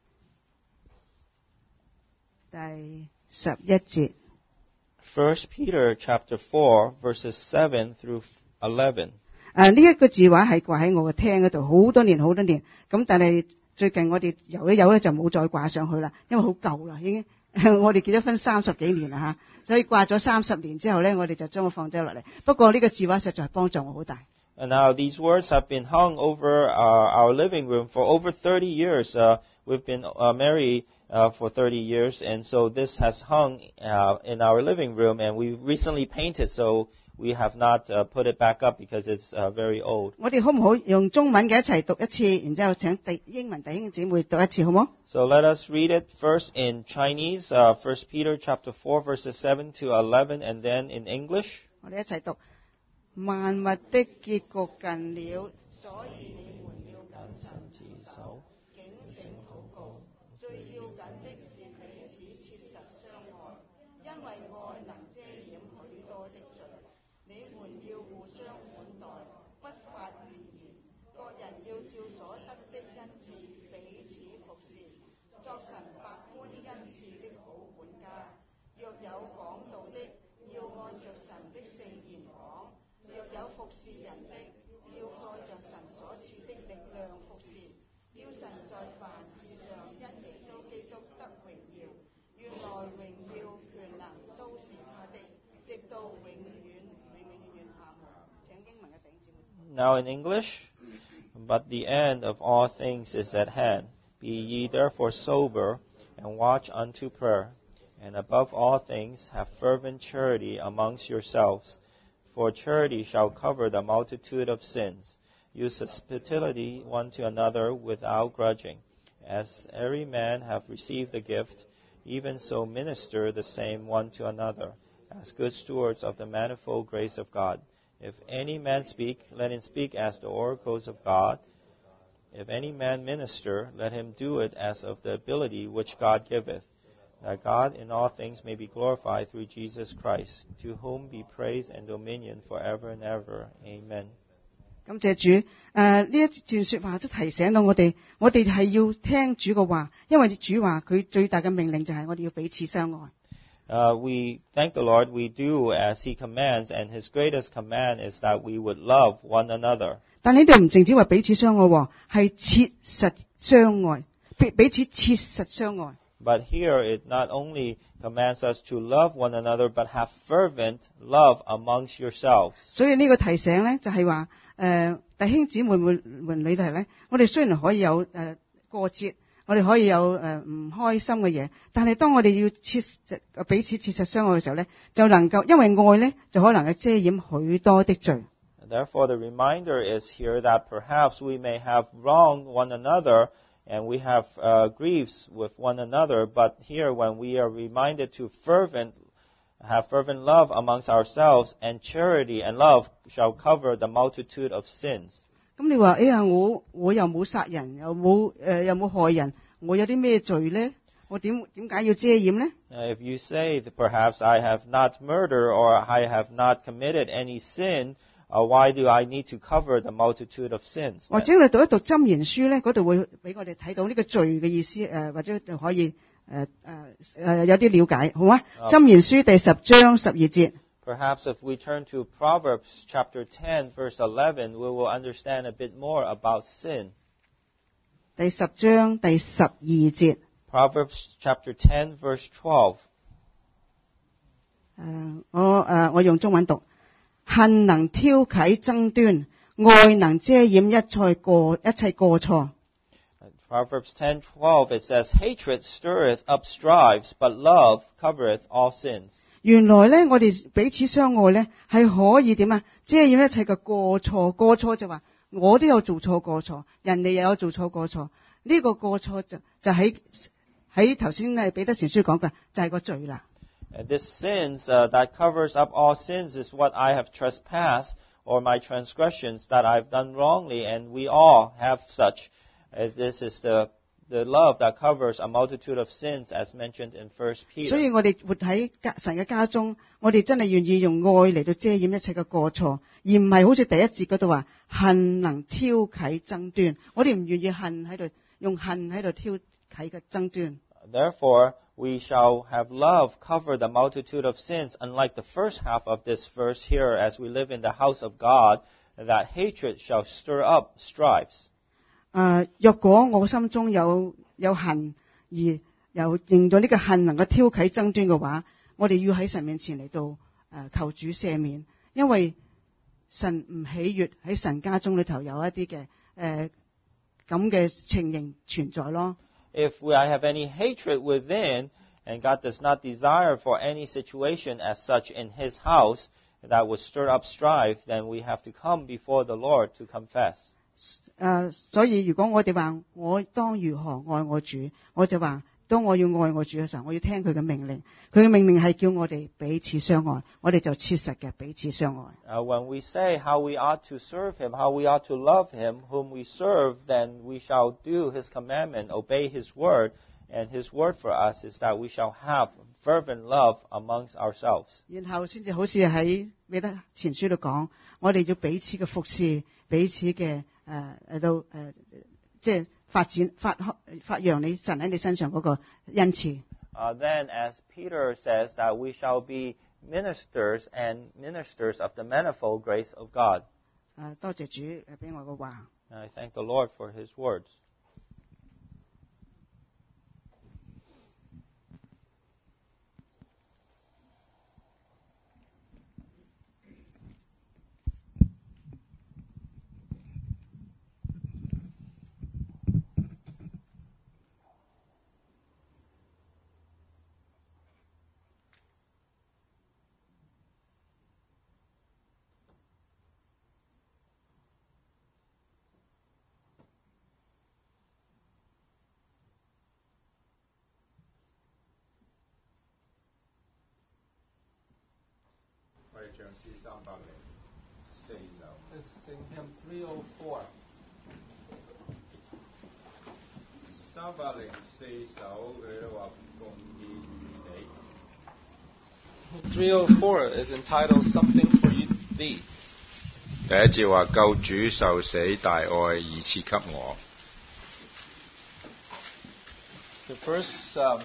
第十一節。 First Peter chapter four verses seven through eleven. 誒呢一個字畫係掛喺我嘅廳嗰度好多年好多年，咁但係最近我哋有一有咧就冇再掛上去啦，因為好舊啦已經。我哋結咗婚三十幾年啦嚇，所以掛咗三十年之後咧，我哋就將佢放低落嚟。不過呢個字畫實在係幫助我好大。 And now these words have been hung over uh, our living room for over thirty years. Uh, we've been uh, married uh, for thirty years, and so this has hung uh, in our living room, and we recently painted, so we have not uh, put it back up because it's uh, very old. 我哋可唔可以用中文嘅一齊讀一次，然之後請弟英文弟兄姊妹讀一次好冇？ So let us read it first in Chinese, uh, First Peter chapter four verses seven to eleven, and then in English. 我哋一齊讀。萬物的結局近了，所以你們要謹慎自守，警醒禱告。最要緊的是彼此切實相愛， 因為愛能遮掩許多的罪。你們要互相款待，不發怨言，各人要照所得的恩賜彼此服侍，作神百般恩賜的好管家。若有講道的，要按着神的聖言講；若有服侍人的，要按着神所賜的力量服侍。叫神在凡事上因耶穌基督得榮耀。原來榮耀權能都是他的，直到永遠永永遠遠。阿門。請英文嘅弟兄姊妹。 Now in English, but the end of all things is at hand. Be ye therefore sober, and watch unto prayer. And above all things, have fervent charity amongst yourselves, for charity shall cover the multitude of sins. Use hospitality one to another without grudging. As every man hath received a gift, even so minister the same one to another, as good stewards of the manifold grace of God. If any man speak, let him speak as the oracles of God. If any man minister, let him do it as of the ability which God giveth, that God in all things may be glorified through Jesus Christ, to whom be praise and dominion forever and ever. Amen. 感謝主，誒、呃、呢一段說話都提醒到我哋，我哋係要聽主嘅話，因為主話佢最大嘅命令就係我哋要彼此相愛。 Uh, we thank the Lord, we do as He commands, and His greatest command is that we would love one another. 但呢度唔淨止話彼此相愛，係切實相愛，彼彼此切實相愛。 But here it not only commands us to love one another, but have fervent love amongst yourselves. 所以呢個提醒咧，就係話誒弟兄姊妹們們裏頭咧，我哋雖然可以有誒、呃、過節，我哋可以有誒唔、呃、開心嘅嘢，但係當我哋要切實彼此切實相愛嘅時候咧，就能夠因為愛咧，就可能去遮掩許多的罪。 Therefore, the reminder is here that perhaps we may have wronged one another, and we have uh, griefs with one another, but here when we are reminded to fervent, have fervent love amongst ourselves, and charity and love shall cover the multitude of sins. 咁你話，哎呀，我我又冇殺人，又冇誒、呃，又冇害人，我有啲咩罪咧？我點點解要遮掩咧？ If you say that perhaps I have not murdered or I have not committed any sin, Uh, why do I need to cover the multitude of sins? 或者你讀一讀箴言書咧，嗰度會俾我哋睇到呢個罪嘅意思，誒、呃、或者就可以誒誒誒有啲了解，好嗎？箴言書第十章十二節。 Perhaps if we turn to Proverbs chapter ten, verse eleven, we will understand a bit more about sin. 第十章第十二節。 Proverbs chapter ten, verse twelve. 誒我誒我用中文讀。恨能挑起爭端，愛能遮掩一切過一切過錯。 Proverbs ten twelve it says, "Hatred stirreth up strifes, but love covereth all sins." 原來咧，我哋彼此相愛咧，係可以點啊？遮掩一切嘅過錯。過錯就話我都有做錯過錯，人哋又有做錯過錯。呢、這個過錯就就喺喺頭先係彼得前書講嘅，就係、是、個罪啦。 And this sins uh, that covers up all sins is what I have trespassed, or my transgressions that I've done wrongly, and we all have such. Uh, this is the the love that covers a multitude of sins, as mentioned in First Peter. 所以我哋活喺神嘅家中，我哋真係願意用愛嚟到遮掩一切嘅過錯，而唔係好似第一節嗰度話恨能挑起爭端。我哋唔願意恨喺度用恨喺度挑起嘅爭端。 Therefore, we shall have love cover the multitude of sins, unlike the first half of this verse here, as we live in the house of God, that hatred shall stir up strifes. 誒，若果我心中有有恨，而又認咗呢個恨能夠挑起爭端嘅話，我哋要喺神面前嚟到誒求主赦免，因為神唔喜悅喺神家中裏頭有一啲嘅誒咁嘅情形存在咯。 If we, I have any hatred within, and God does not desire for any situation as such in His house that would stir up strife, then we have to come before the Lord to confess. 誒，所以如果我哋話我當如何愛我主，我就話當我要愛我主嘅時候，我要聽佢嘅命令。佢嘅命令係叫我哋彼此相愛，我哋就切實嘅彼此相愛。 Uh, when we say how we ought to serve Him, how we ought to love Him, whom we serve, then we shall do His commandment, obey His word, And His word for us is that we shall have fervent love amongst ourselves. 然後先至好似喺彼得前書度講，我哋要彼此嘅服侍，彼此嘅誒嚟到誒，即係發展發發揚你神喺你身上嗰個恩賜。 Uh, then, as Peter says, that we shall be ministers and ministers of the manifold grace of God. 誒，多謝主誒俾我嘅話。 And I thank the Lord for His words. 我哋唱詩三百零四首。 Let's sing hymn three oh four. 三百零四首佢都話奉獻於你。 three oh four is entitled Something for You, Thee. 第一節話救主受死大愛已賜給我。 The first, um,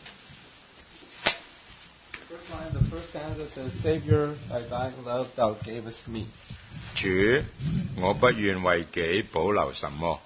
first line, the first stanza says, Savior, thy dying love thou gavest me. 主，我不願為己保留什麼。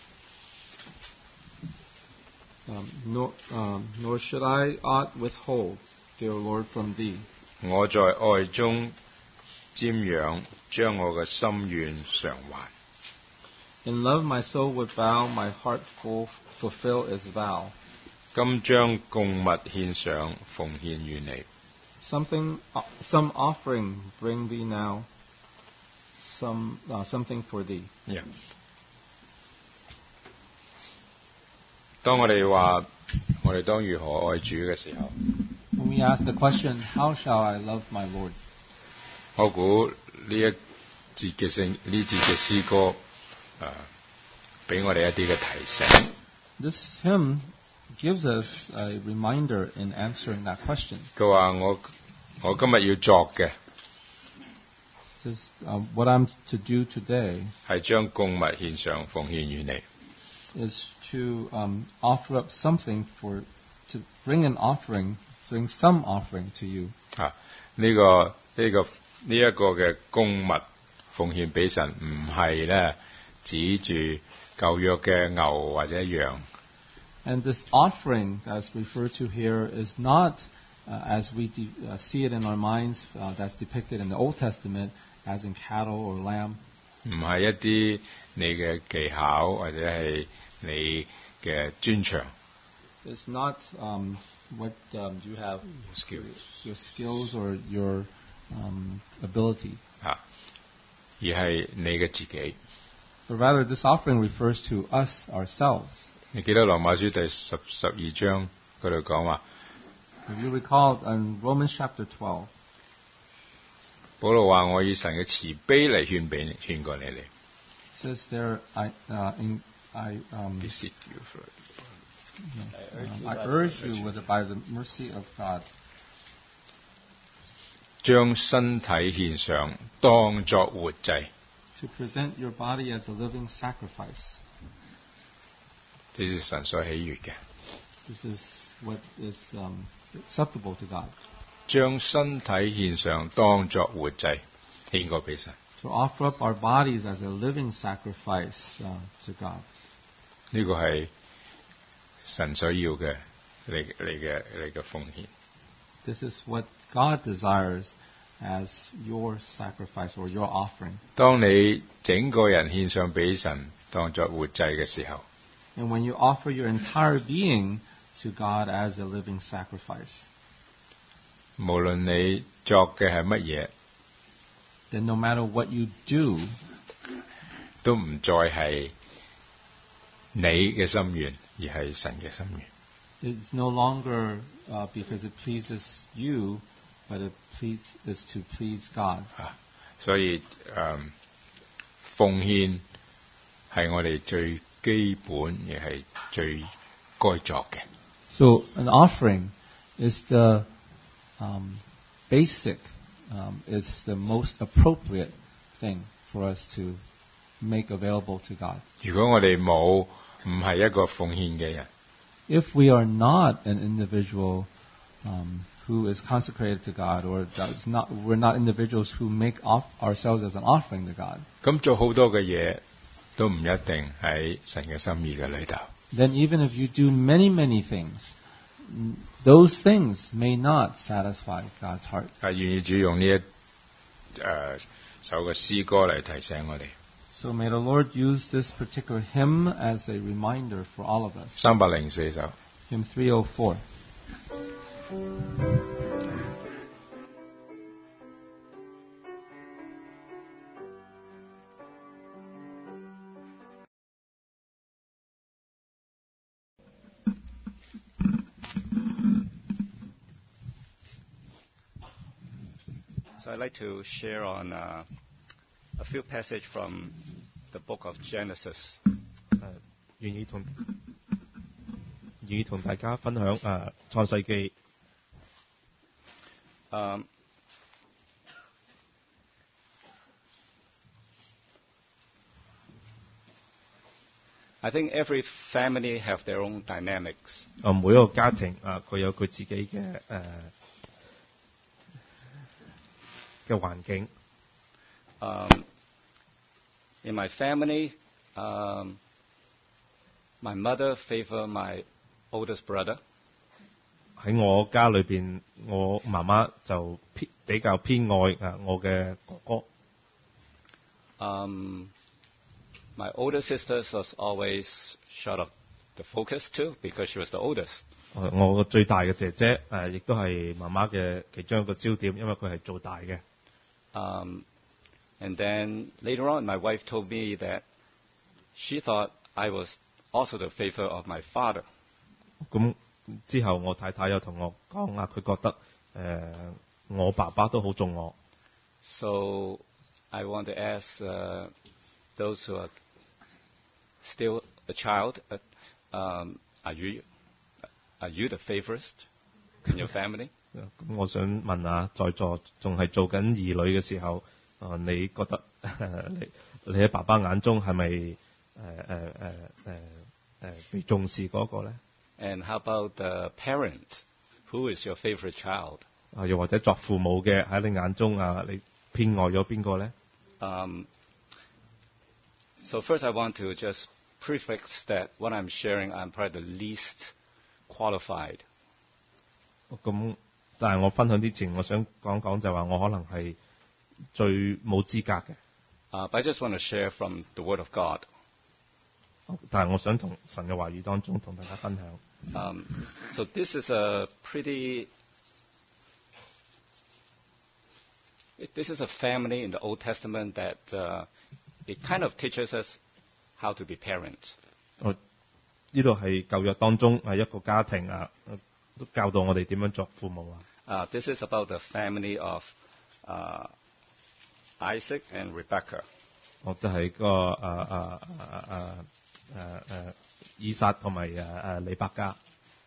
Um, nor, um, nor should I aught withhold, dear Lord, from thee. 我在愛中瞻仰，將我嘅心願償還。 In love my soul would bow, my heart full fulfill its vow. 今將供物獻上，奉獻於你。 Something, uh, some offering bring thee now, some uh, something for thee. Yeah. 當我哋話我哋當如何愛主嘅時候， When we ask the question, how shall I love my Lord? 我估呢一節嘅聖呢節嘅詩歌，誒、俾我哋一啲嘅提醒。 This hymn gives us a reminder in answering that question. 佢話我我今日要作嘅 It says, uh, what I'm to do today 係將供物獻上，奉獻於你。 is to um, offer up something for, to bring an offering, bring some offering to you. 啊，呢、個呢、個呢一、個嘅供物奉獻俾神，唔係咧指住舊約嘅牛或者羊。 And this offering that's referred to here is not, uh, as we de- uh, see it in our minds, uh, that's depicted in the Old Testament, as in cattle or lamb. 唔係一啲你嘅技巧或者係你嘅專長。 It's not um, what um, you have, skills. your skills or your um, ability. 啊，而係你嘅自己。 But rather, this offering refers to us, ourselves. 你記得羅馬書第十十二章嗰度講話， If you recall in Romans chapter twelve, 保羅話：我以神嘅慈悲嚟勸俾你，勸過你哋。 it says there, I, uh, in, I, um, Beseech you for um, I urge you with, by the mercy of God, 將身體獻上，當作活祭。 to present your body as a living sacrifice. 這是神所喜悅嘅。 This is what is um, acceptable to God. 將身體獻上，當作活祭，獻過俾神。 To offer up our bodies as a living sacrifice uh, to God. 呢個係神所要嘅你你嘅你嘅奉獻。 This is what God desires as your sacrifice or your offering. 當你整個人獻上俾神，當作活祭嘅時候， And when you offer your entire being to God as a living sacrifice, 無論你作嘅係乜嘢， then no matter what you do, 都唔再係你嘅心願，而係神嘅心願。 it's no longer uh, because it pleases you, but it please, is to please God. 啊，所以誒、嗯，奉獻係我哋最基本，亦係最該作嘅。 So an offering is the um, basic, um, it's the most appropriate thing for us to make available to God. 如果我哋冇唔係一個奉獻嘅人， If we are not an individual um, who is consecrated to God, or does not, we're not individuals who make off ourselves as an offering to God, 咁做好多嘅嘢都唔一定喺神嘅心意嘅裏頭。 then even if you do many, many things, mm, those things may not satisfy God's heart. 啊，願意主用呢一誒、呃、首嘅詩歌嚟提醒我哋。 So may the Lord use this particular hymn as a reminder for all of us. 三百零四首。 Hymn three oh four. So I'd like to share on uh, a few passages from the book of Genesis. 誒願意同願意同大家分享誒創世記。 Um, I think every family have their own dynamics. 啊每一個家庭啊佢有佢自己嘅誒嘅環境。 Um, in my family, um, my mother favor my oldest brother. 喺我家裏邊，我媽媽就偏比較偏愛啊我嘅哥哥。 Um, my older sister was always short of the focus too because she was the oldest. 我我最大嘅姐姐誒，亦都係媽媽嘅其中一個焦點，因為佢係做大嘅。 Um, and then later on, my wife told me that she thought I was also the favor of my father. 咁之後，我太太又同我講啊，佢覺得誒、呃、我爸爸都好重我。 So I want to ask uh, those who are still a child, uh, um, are you are you the favorite in your family? 咁我想問下，在座仲係做緊兒女嘅時候，啊，你覺得你你喺爸爸眼中係咪誒誒誒誒誒被重視嗰個咧？ And how about the parent? Who is your favorite child? 啊，又或者作父母嘅喺你眼中啊，你偏愛咗邊個咧？ Um, so first, I want to just prefix that what I'm sharing, I'm probably the least qualified. 咁但係我分享之前，我想講講就話我可能係最冇資格嘅。 Uh, but I just want to share from the Word of God. 但係我想同神嘅話語當中同大家分享。 Um, so this is a pretty. It, this is a family in the Old Testament that uh, it kind of teaches us how to be parents. 我呢度係舊約當中係一個家庭啊，都教導我哋點樣作父母啊。 Uh, this is about the family of uh, Isaac and Rebekah. 我就係個誒誒誒誒誒誒以撒同埋誒誒利百加。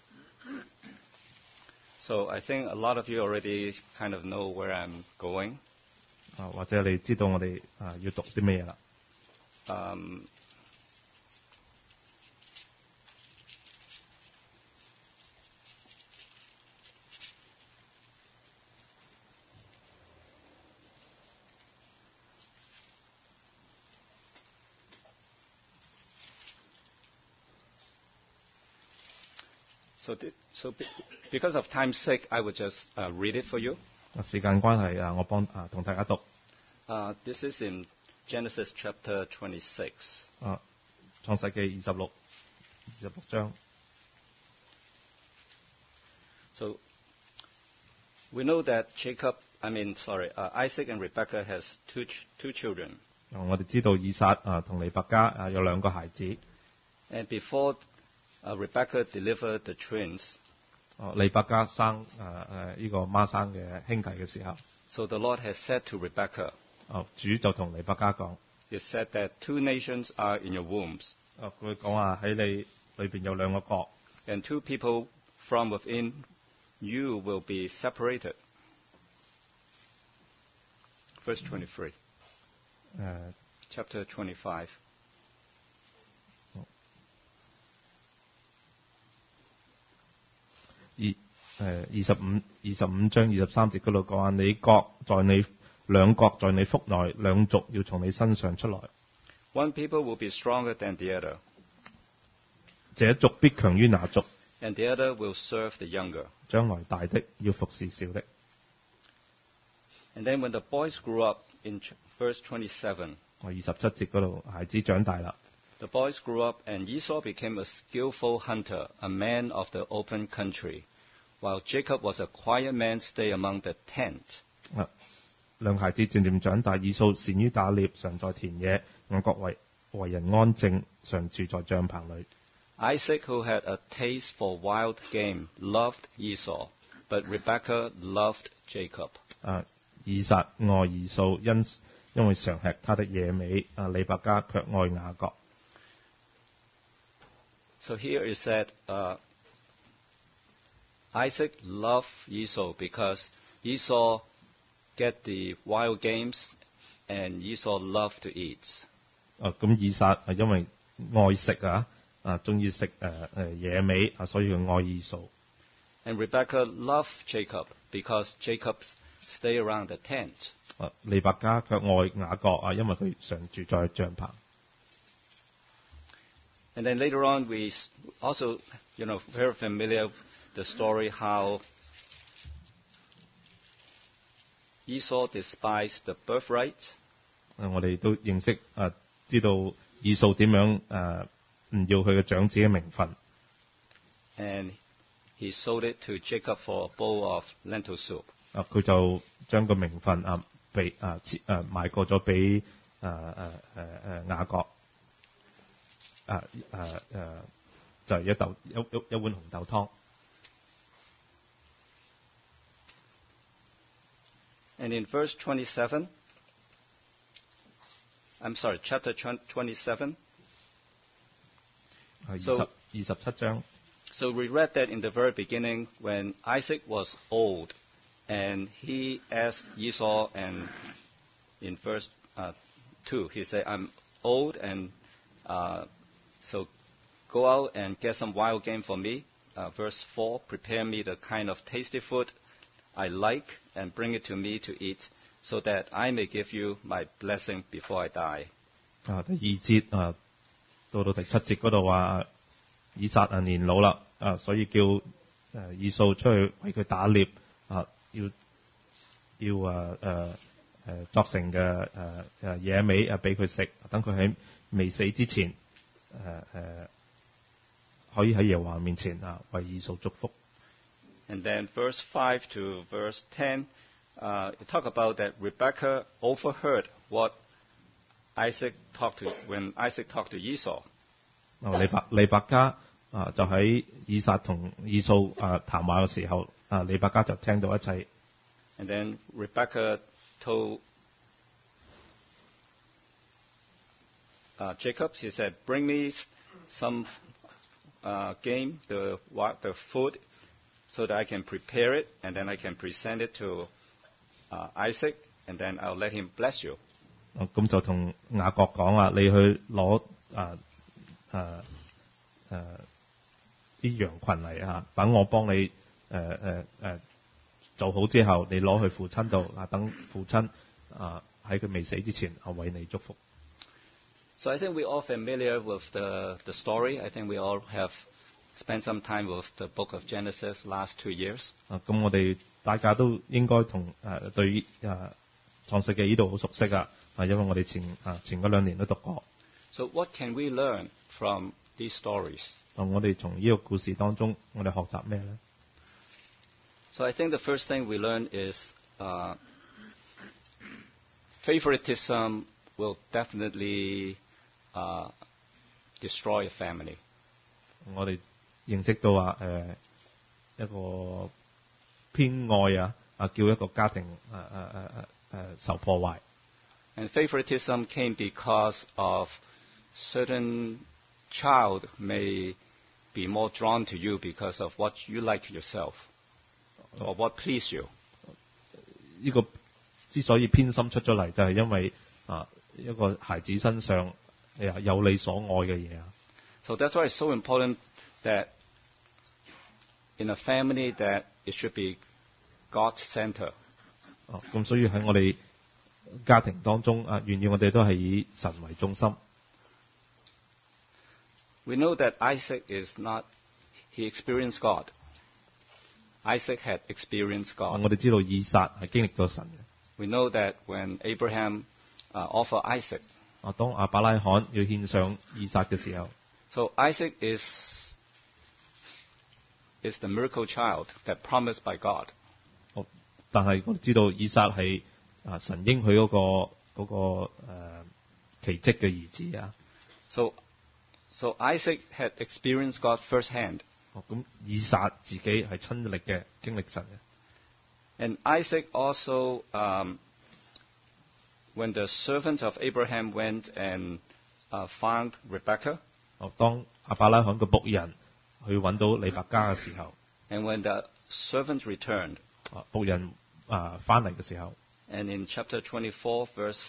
So I think a lot of you already kind of know where I'm going. 啊，或者你知道我哋啊要讀啲咩嘢啦？ Um, So, th- so be- because of time's sake, I would just uh, read it for you. 時間關係啊，我幫啊同大家讀 Uh, this is in Genesis chapter twenty-six. 啊創世記二十六二十六章。 So we know that Jacob, I mean, sorry, uh, Isaac and Rebekah has two ch- two children. 啊我哋知道以撒啊同利百加啊有兩個孩子。 And before uh, Rebekah delivered the twins, 哦利百加生誒誒呢個孖生嘅兄弟嘅時候， so the Lord has said to Rebekah, 哦主就同利百加講， He said that two nations are in your wombs, 哦佢講話喺你裏邊有兩個國， and two people from within you will be separated. Verse twenty-three. Uh, Chapter twenty-five. 二誒二十五二十五章二十三節嗰度講話，你國在你兩國在你腹內，兩族要從你身上出來。 One people will be stronger than the other. 這一族必強於那族。 And the other will serve the younger. 將來大的要服侍小的。 And then when the boys grew up, in verse twenty-seven. 我二十七節嗰度，孩子長大啦。 The boys grew up, and Esau became a skillful hunter, a man of the open country, while Jacob was a quiet man, stay among the tents. 啊，兩孩子漸漸長大，以掃善於打獵，常在田野；雅各為為人安靜，常住在帳篷裏。 Isaac, who had a taste for wild game, loved Esau, but Rebekah loved Jacob. 啊，以撒愛以掃，因因為常吃他的野味；啊，利百加卻愛雅各。 So here is that uh, Isaac loved Esau because Esau get the wild games and Esau loved to eat. 啊，咁以撒係因為愛食啊，啊中意食誒誒野味啊，所以佢愛以掃。 And Rebekah loved Jacob because Jacob stay around the tent. 啊，利百加卻愛雅各啊，因為佢常住在帳篷。 And then later on, we also, you know, very familiar the story how Esau despised the birthright. 我哋都認識啊，知道以掃點樣誒唔要佢嘅長子嘅名分。 And he sold it to Jacob for a bowl of lentil soup. 啊，佢就將個名分啊俾啊切啊賣過咗俾誒誒誒誒雅各。啊啊啊就係一豆一一一碗紅豆湯。 And in verse twenty-seven, I'm sorry, chapter twenty-seven. So, 二十七章。 So we read that in the very beginning when Isaac was old, and he asked Esau, and in verse uh, two, he said, "I'm old, and uh, so go out and get some wild game for me." Uh, verse four, prepare me the kind of tasty food I like and bring it to me to eat, so that I may give you my blessing before I die. 啊，第二節啊，到到第七節嗰度話，以撒啊年老啦，啊，所以叫誒以掃出去為佢打獵啊，要要誒誒誒作成嘅誒誒野味啊俾佢食，等佢喺未死之前誒誒、呃、可以喺耶和華面前啊為以掃祝福。 And then verse five to verse ten, uh, you talk about that Rebekah overheard what Isaac talked to when Isaac talked to Esau. 哦，利百利百加啊，就喺以撒同以掃啊談話嘅時候，啊利百加就聽到一切。 And then Rebekah told uh, Jacob, she said, "Bring me some uh, game, the the food." So that I can prepare it, and then I can present it to uh, Isaac, and then I'll let him bless you. 咁就同雅各講啊，你去攞啊啊啊啲羊群嚟啊，等我幫你誒誒誒做好之後，你攞去父親度啊，等父親啊喺佢未死之前啊為你祝福。 So I think we're all familiar with the the story. I think we all have spent some time with the book of Genesis last two years. 啊，咁我哋大家都應該同誒對誒創世記呢度好熟悉啊，啊，因為我哋前啊前嗰兩年都讀過。 So what can we learn from these stories? 啊，我哋從呢個故事當中，我哋學習咩咧 So I think the first thing we learn is uh, favoritism will definitely uh, destroy a family. 我哋認識到話誒、呃、一個偏愛啊啊叫一個家庭誒誒誒誒誒受破壞。 And favoritism came because of certain child may be more drawn to you because of what you like yourself or what please you. 呢個之所以偏心出咗嚟，就係因為啊一個孩子身上有你所愛嘅嘢啊。 So that's why it's so important that in a family that it should be God-centered. 哦，咁所以喺我哋家庭當中啊，願意我哋都係以神為中心。 We know that Isaac is not, he experienced God. Isaac had experienced God. 我哋知道以撒係經歷咗神嘅。 We know that when Abraham uh, offered Isaac. 啊，當亞伯拉罕要獻上以撒嘅時候。 So Isaac is is the miracle child that promised by God. 哦，但係我哋知道以撒係啊神應許嗰個嗰個誒奇蹟嘅兒子啊。 So so Isaac had experienced God firsthand. 哦，咁以撒自己係親歷嘅經歷神嘅。 And Isaac also, um, when the servants of Abraham went and uh, found Rebekah. 哦，當亞伯拉罕嘅僕人去揾到利百加嘅時候 ，and when the servants returned， 啊僕人啊翻嚟嘅時候 ，and in chapter twenty-four verse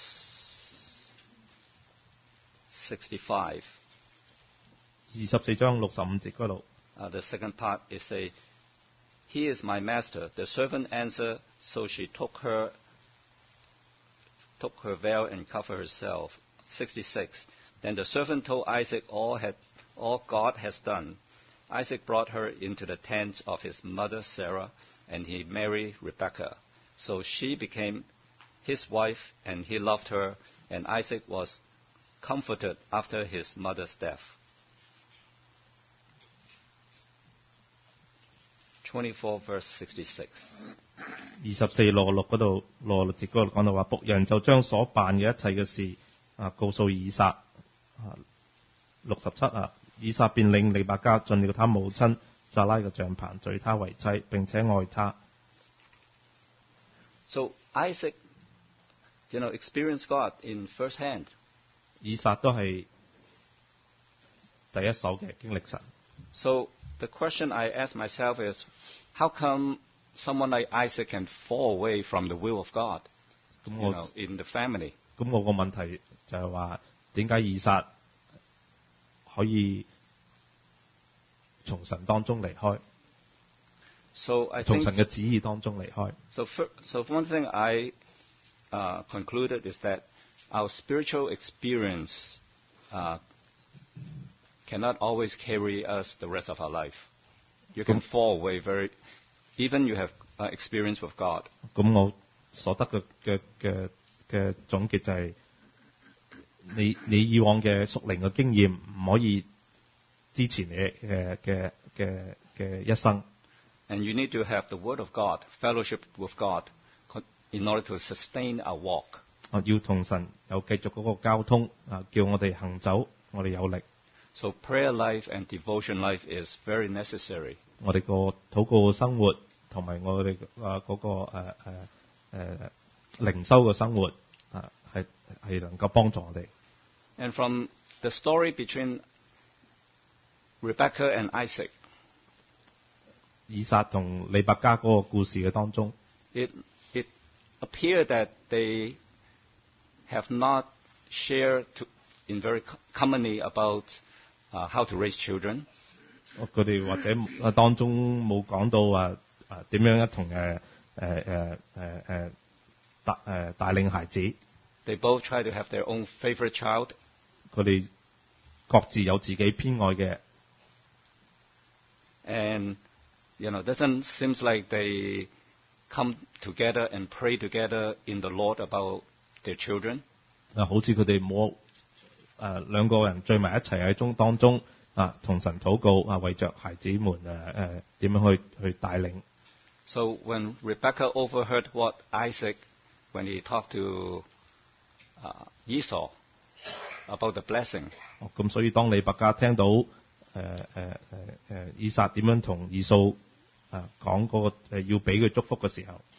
sixty-five， 二十四章六十五節嗰度， uh, the second part is say, "He is my master." The servant answered, so she took her took her veil and covered herself. sixty-six. Then the servant told Isaac all had all God has done. Isaac brought her into the tent of his mother Sarah, and he married Rebekah. So she became his wife, and he loved her, and Isaac was comforted after his mother's death. twenty-four verse sixty-six. 二十四六六嗰度六六節嗰度講到話，僕人就將所辦嘅一切嘅事啊告訴以撒。啊，六十七啊，以撒便領利百加進了他母親撒拉嘅帳棚，娶她為妻，並且愛她。 So Isaac, you know, experienced God in first hand. 以撒都係第一手嘅經歷神。 So the question I ask myself is, how come someone like Isaac can fall away from the will of God, you know, in the family? 咁我個問題就係話，點解以撒可以從神當中離開？ So I 從 think, 神嘅旨意當中離開。 So, for, so one thing I uh, concluded is that our spiritual experience uh, cannot always carry us the rest of our life. You can fall away very, even you have uh, experience with God. 咁我所得嘅嘅嘅嘅總結就係，你你以往嘅屬靈嘅經驗唔可以支持你嘅嘅嘅嘅一生。 And you need to have the Word of God, fellowship with God, in order to sustain our walk. 啊，要同神有繼續嗰個交通啊，叫我哋行走，我哋有力。 So prayer life and devotion life is very necessary. 我哋個禱告生活同埋我哋啊嗰個誒誒誒靈修嘅生活啊，係係能夠幫助我哋。 And from the story between Rebekah and Isaac, 以撒同利百加嗰個故事嘅當中 it it appeared that they have not shared to, in very commonly about uh, how to raise children. 佢哋或者啊當中冇講到話啊點樣一同誒誒誒誒誒帶誒帶領孩子。 They both try to have their own favorite child. 佢哋各自有自己偏愛嘅。 And you know, doesn't seems like they come together and pray together in the Lord about their children. 啊，好似佢哋冇誒兩個人聚埋一齊喺中當中啊，同神禱告啊，為着孩子們誒誒點樣去去帶領。 So when Rebekah overheard what Isaac, when he talked to uh, Esau about the blessing. 咁所以當利百加聽到誒誒誒誒以撒點樣同以掃啊講嗰個誒要俾佢祝福嘅時候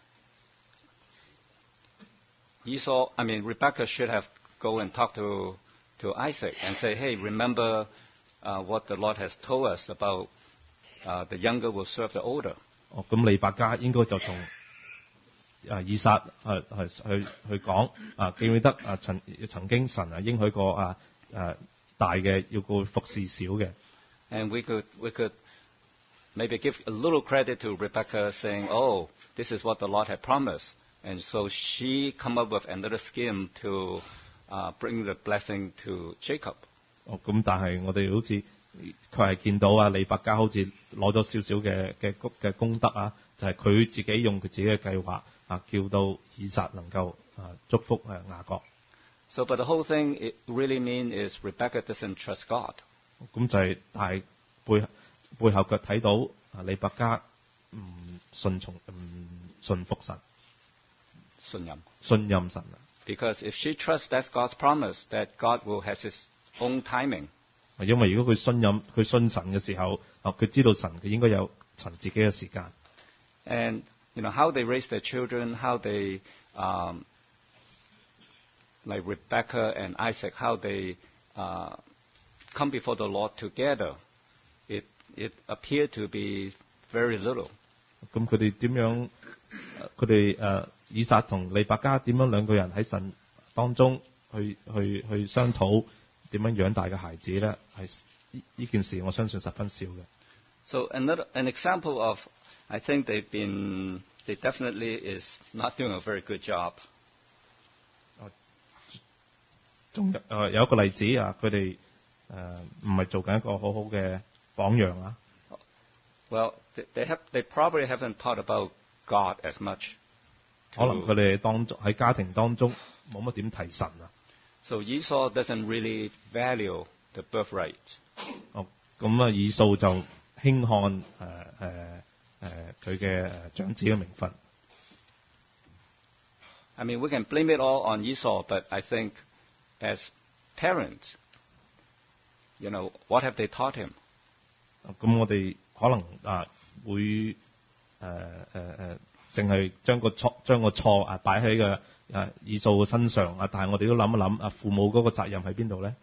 Esau, I mean Rebekah should have go and talk to to Isaac and say, hey, remember uh, what the Lord has told us about uh, the younger will serve the older. 哦，咁利百加應該就同啊以撒係係去去講啊，記唔記得啊曾曾經神啊應許過啊誒大嘅要過服侍小嘅。 And we could we could maybe give a little credit to Rebecca, saying, "Oh, this is what the Lord had promised," and so she come up with another scheme to uh, bring the blessing to Jacob. 哦，咁但係我哋好似佢係見到啊利百加好似攞咗少少嘅嘅功嘅功德啊，就係、是、佢自己用佢自己嘅計劃啊，叫到以撒能夠啊祝福誒雅各。 So, but the whole thing it really mean is Rebecca doesn't trust God. 咁就係但係背背後腳睇到啊利百加唔順從唔順服神， 信任信任神啊。 Because if she trusts that's God's promise, that God will have His own timing. 因為如果佢信任佢信神嘅時候，啊佢知道神佢應該有神自己嘅時間。 And you know how they raise their children, how they um, like Rebecca and Isaac, how they uh, come before the Lord together. It it appeared to be very little. 咁佢哋點樣？佢哋誒以撒同利百加點樣兩個人喺神當中去去去商討點樣養大嘅孩子咧？係呢件事我相信十分少嘅。 So another an example of I think they've been they definitely is not doing a very good job. 仲有誒有一個例子啊，佢哋誒唔係做緊一個好好嘅榜樣啊。 Well, they, they have they probably haven't thought about God as much. 可能佢哋當中喺家庭當中冇乜點提神啊。 So Esau doesn't really value the birthright. 哦，咁啊，以掃就輕看誒誒誒佢嘅長子嘅名分。 I mean, we can blame it all on Esau, but I think as parents, you know, what have they taught him? 咁我哋可能啊會誒誒誒，淨係將個錯將個錯啊擺喺個誒以掃嘅身上啊，但係我哋都諗一諗啊，父母嗰個責任喺邊度咧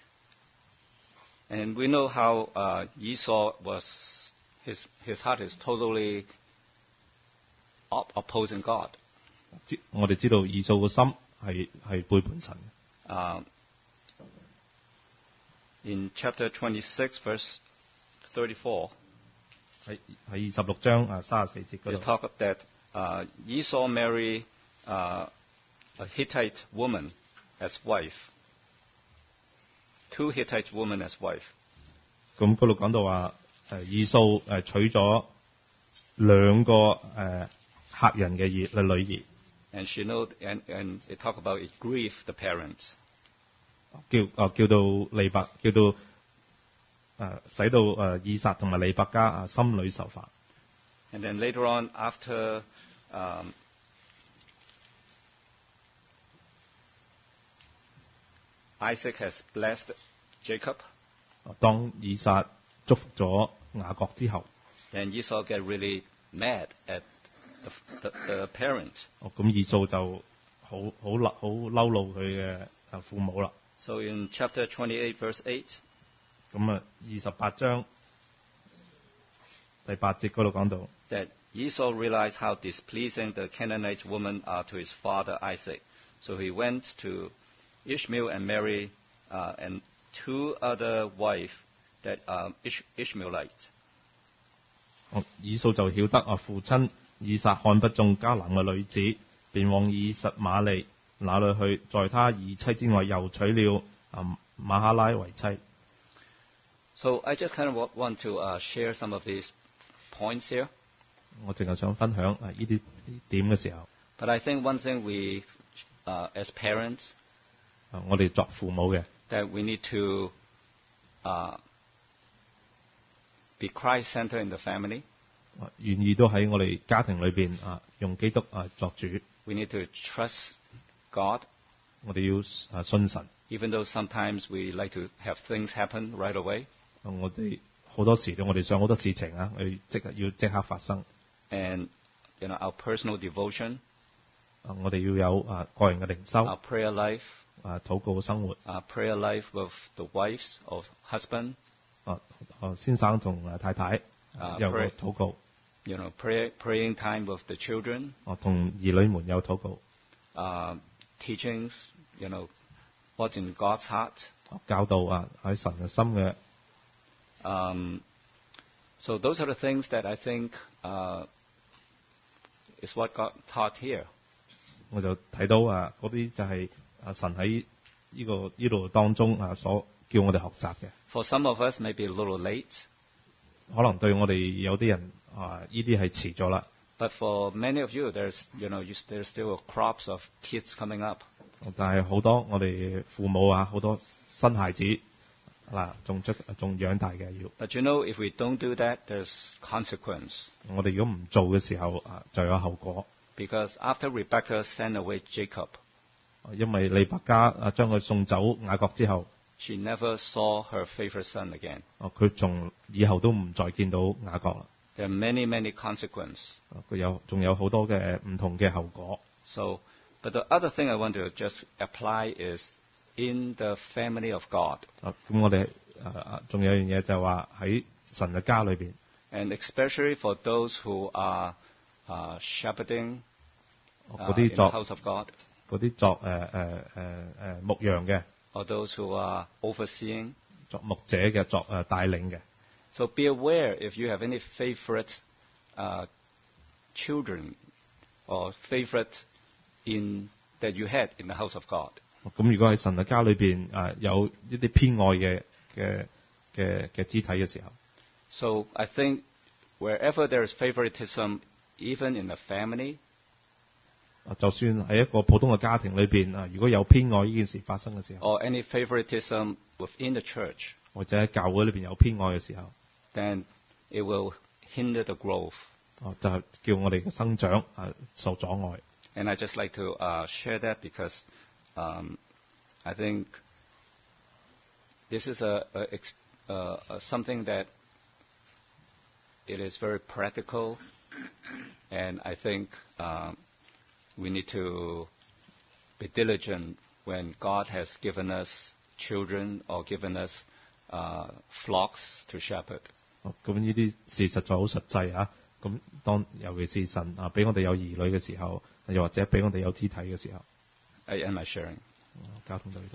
？And we know how uh, Esau was his his heart is totally op- opposing God. 我哋知道以掃嘅心係係背叛神嘅。 Uh, in chapter twenty-six, verse thirty-four. 喺喺二十六章啊三十四節嗰度。 Talk that uh, Esau married uh, a Hittite woman as wife. Two Hittite women as wife. 咁嗰度講到話誒以掃誒娶咗兩個誒客人嘅兒嘅女兒。 And she know and and it talk about it grieved the parents. 叫啊叫到利百叫到。誒使到誒以撒同埋利百加啊心裏受煩。 And then later on, after um, Isaac has blessed Jacob, 當以撒祝福咗雅各之後 then Esau get really mad at the, the, the parents. 哦咁以掃就好好嬲好嬲怒佢嘅啊父母啦。 So in chapter twenty-eight, verse eight. 咁啊，二十八章第八節嗰度講到 that Esau realized how displeasing the Canaanite women are to his father Isaac, so he went to Ishmael and married uh, and two other wives that are Ish- Ishmaelites. 哦，以掃就曉得啊父親以撒看不中迦南嘅女子，便往以實瑪利那裏去，在他二妻之外又娶了啊瑪哈拉為妻。 So I just kind of want to uh, share some of these points here. 我淨係想分享啊呢啲點嘅時候。 But I think one thing we, uh, as parents, 啊我哋作父母嘅 that we need to uh, be Christ-centered in the family. 願意都喺我哋家庭裏邊啊用基督啊作主。 We need to trust God. 我哋要啊信神。 Even though sometimes we like to have things happen right away. 我哋好多時我哋想好多事情啊，去即刻要即刻發生。 And you know our personal devotion. 啊，我哋要有啊個人嘅靈修。 Our prayer life. 啊，禱告嘅生活。 Our prayer life with the wives or husband. 啊啊先生同誒太太 Uh, 有個 pray- 禱告， You know, pray, praying time with the children, 啊同兒女們有禱告， uh, teachings, you know, what's in God's heart. 教導啊喺神嘅心嘅。 Um, so those are the things that I think uh, is what God taught here. 我就睇到啊嗰啲就係啊神喺呢、這個呢度當中啊所叫我哋學習嘅。 For some of us, maybe a little late, 可能對我哋有啲人啊呢啲係遲咗啦， but for many of you, there's, you know, you, there's still crops of kids coming up. 但係好多我哋父母啊好多新孩子嗱仲出仲養大嘅要。 But you know, if we don't do that, there's consequence. 我哋如果唔做嘅時候啊就有後果， Because after Rebekah sent away Jacob, 因為利百加啊將佢送走雅各之後， she never saw her favorite son again. 啊佢從以後都唔再見到雅各啦。 There are many, many consequences. 佢有仲有好多嘅唔同嘅後果。 So, but the other thing I want to just apply is in the family of God. 啊咁我哋啊仲有一樣嘢就係話喺神嘅家裏邊， And especially for those who are uh, shepherding uh, 嗰 in 啲 the 作 house of God, 嗰啲作誒誒誒誒牧羊嘅， or those who are overseeing. 作牧者嘅，作誒帶領嘅。 So be aware if you have any favorite uh, children or favorite in that you had in the house of God. 咁如果喺神嘅家裏邊誒有一啲偏愛嘅嘅嘅嘅肢體嘅時候， So I think wherever there is favoritism, even in the family, 啊就算喺一個普通嘅家庭裏邊啊，如果有偏愛呢件事發生嘅時候， or any favoritism within the church, 或者喺教會裏邊有偏愛嘅時候， then it will hinder the growth. 啊就係叫我哋嘅生長啊受阻礙。 And I just like to uh, share that because um, I think this is a, a, ex- uh, a something that it is very practical, and I think um, we need to be diligent when God has given us children or given us uh, flocks to shepherd. 咁呢啲事實在好實際啊！咁當尤其是神啊俾我哋有兒女嘅時候，又或者俾我哋有肢體嘅時候， I end my sharing. 交通到呢度。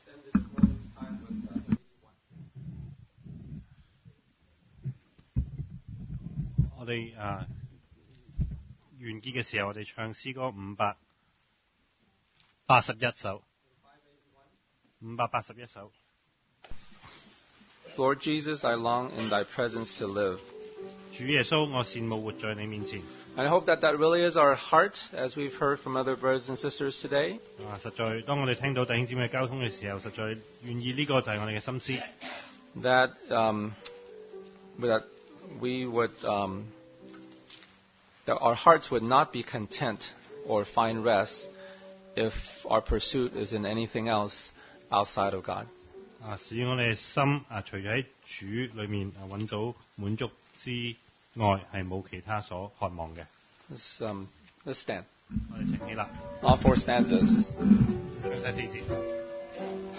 我哋啊完結嘅時候，我哋唱詩歌五百八十一首，五百八十一首。 Lord Jesus, I long in thy presence to live. 主耶穌，我羨慕活在你面前。 And I hope that that really is our heart, as we've heard from other brothers and sisters today. 啊，實在當我哋聽到弟兄姊妹交通嘅時候，實在願意呢個就係我哋嘅心思。 That um, that we would um, that our hearts would not be content or find rest if our pursuit is in anything else outside of God. 啊，使我哋嘅心啊，除咗喺主裏面啊揾到滿足之外，係冇其他所渴望嘅。 Let's, um, let's stand. 我哋請起立， All four stanzas. 唱晒四節。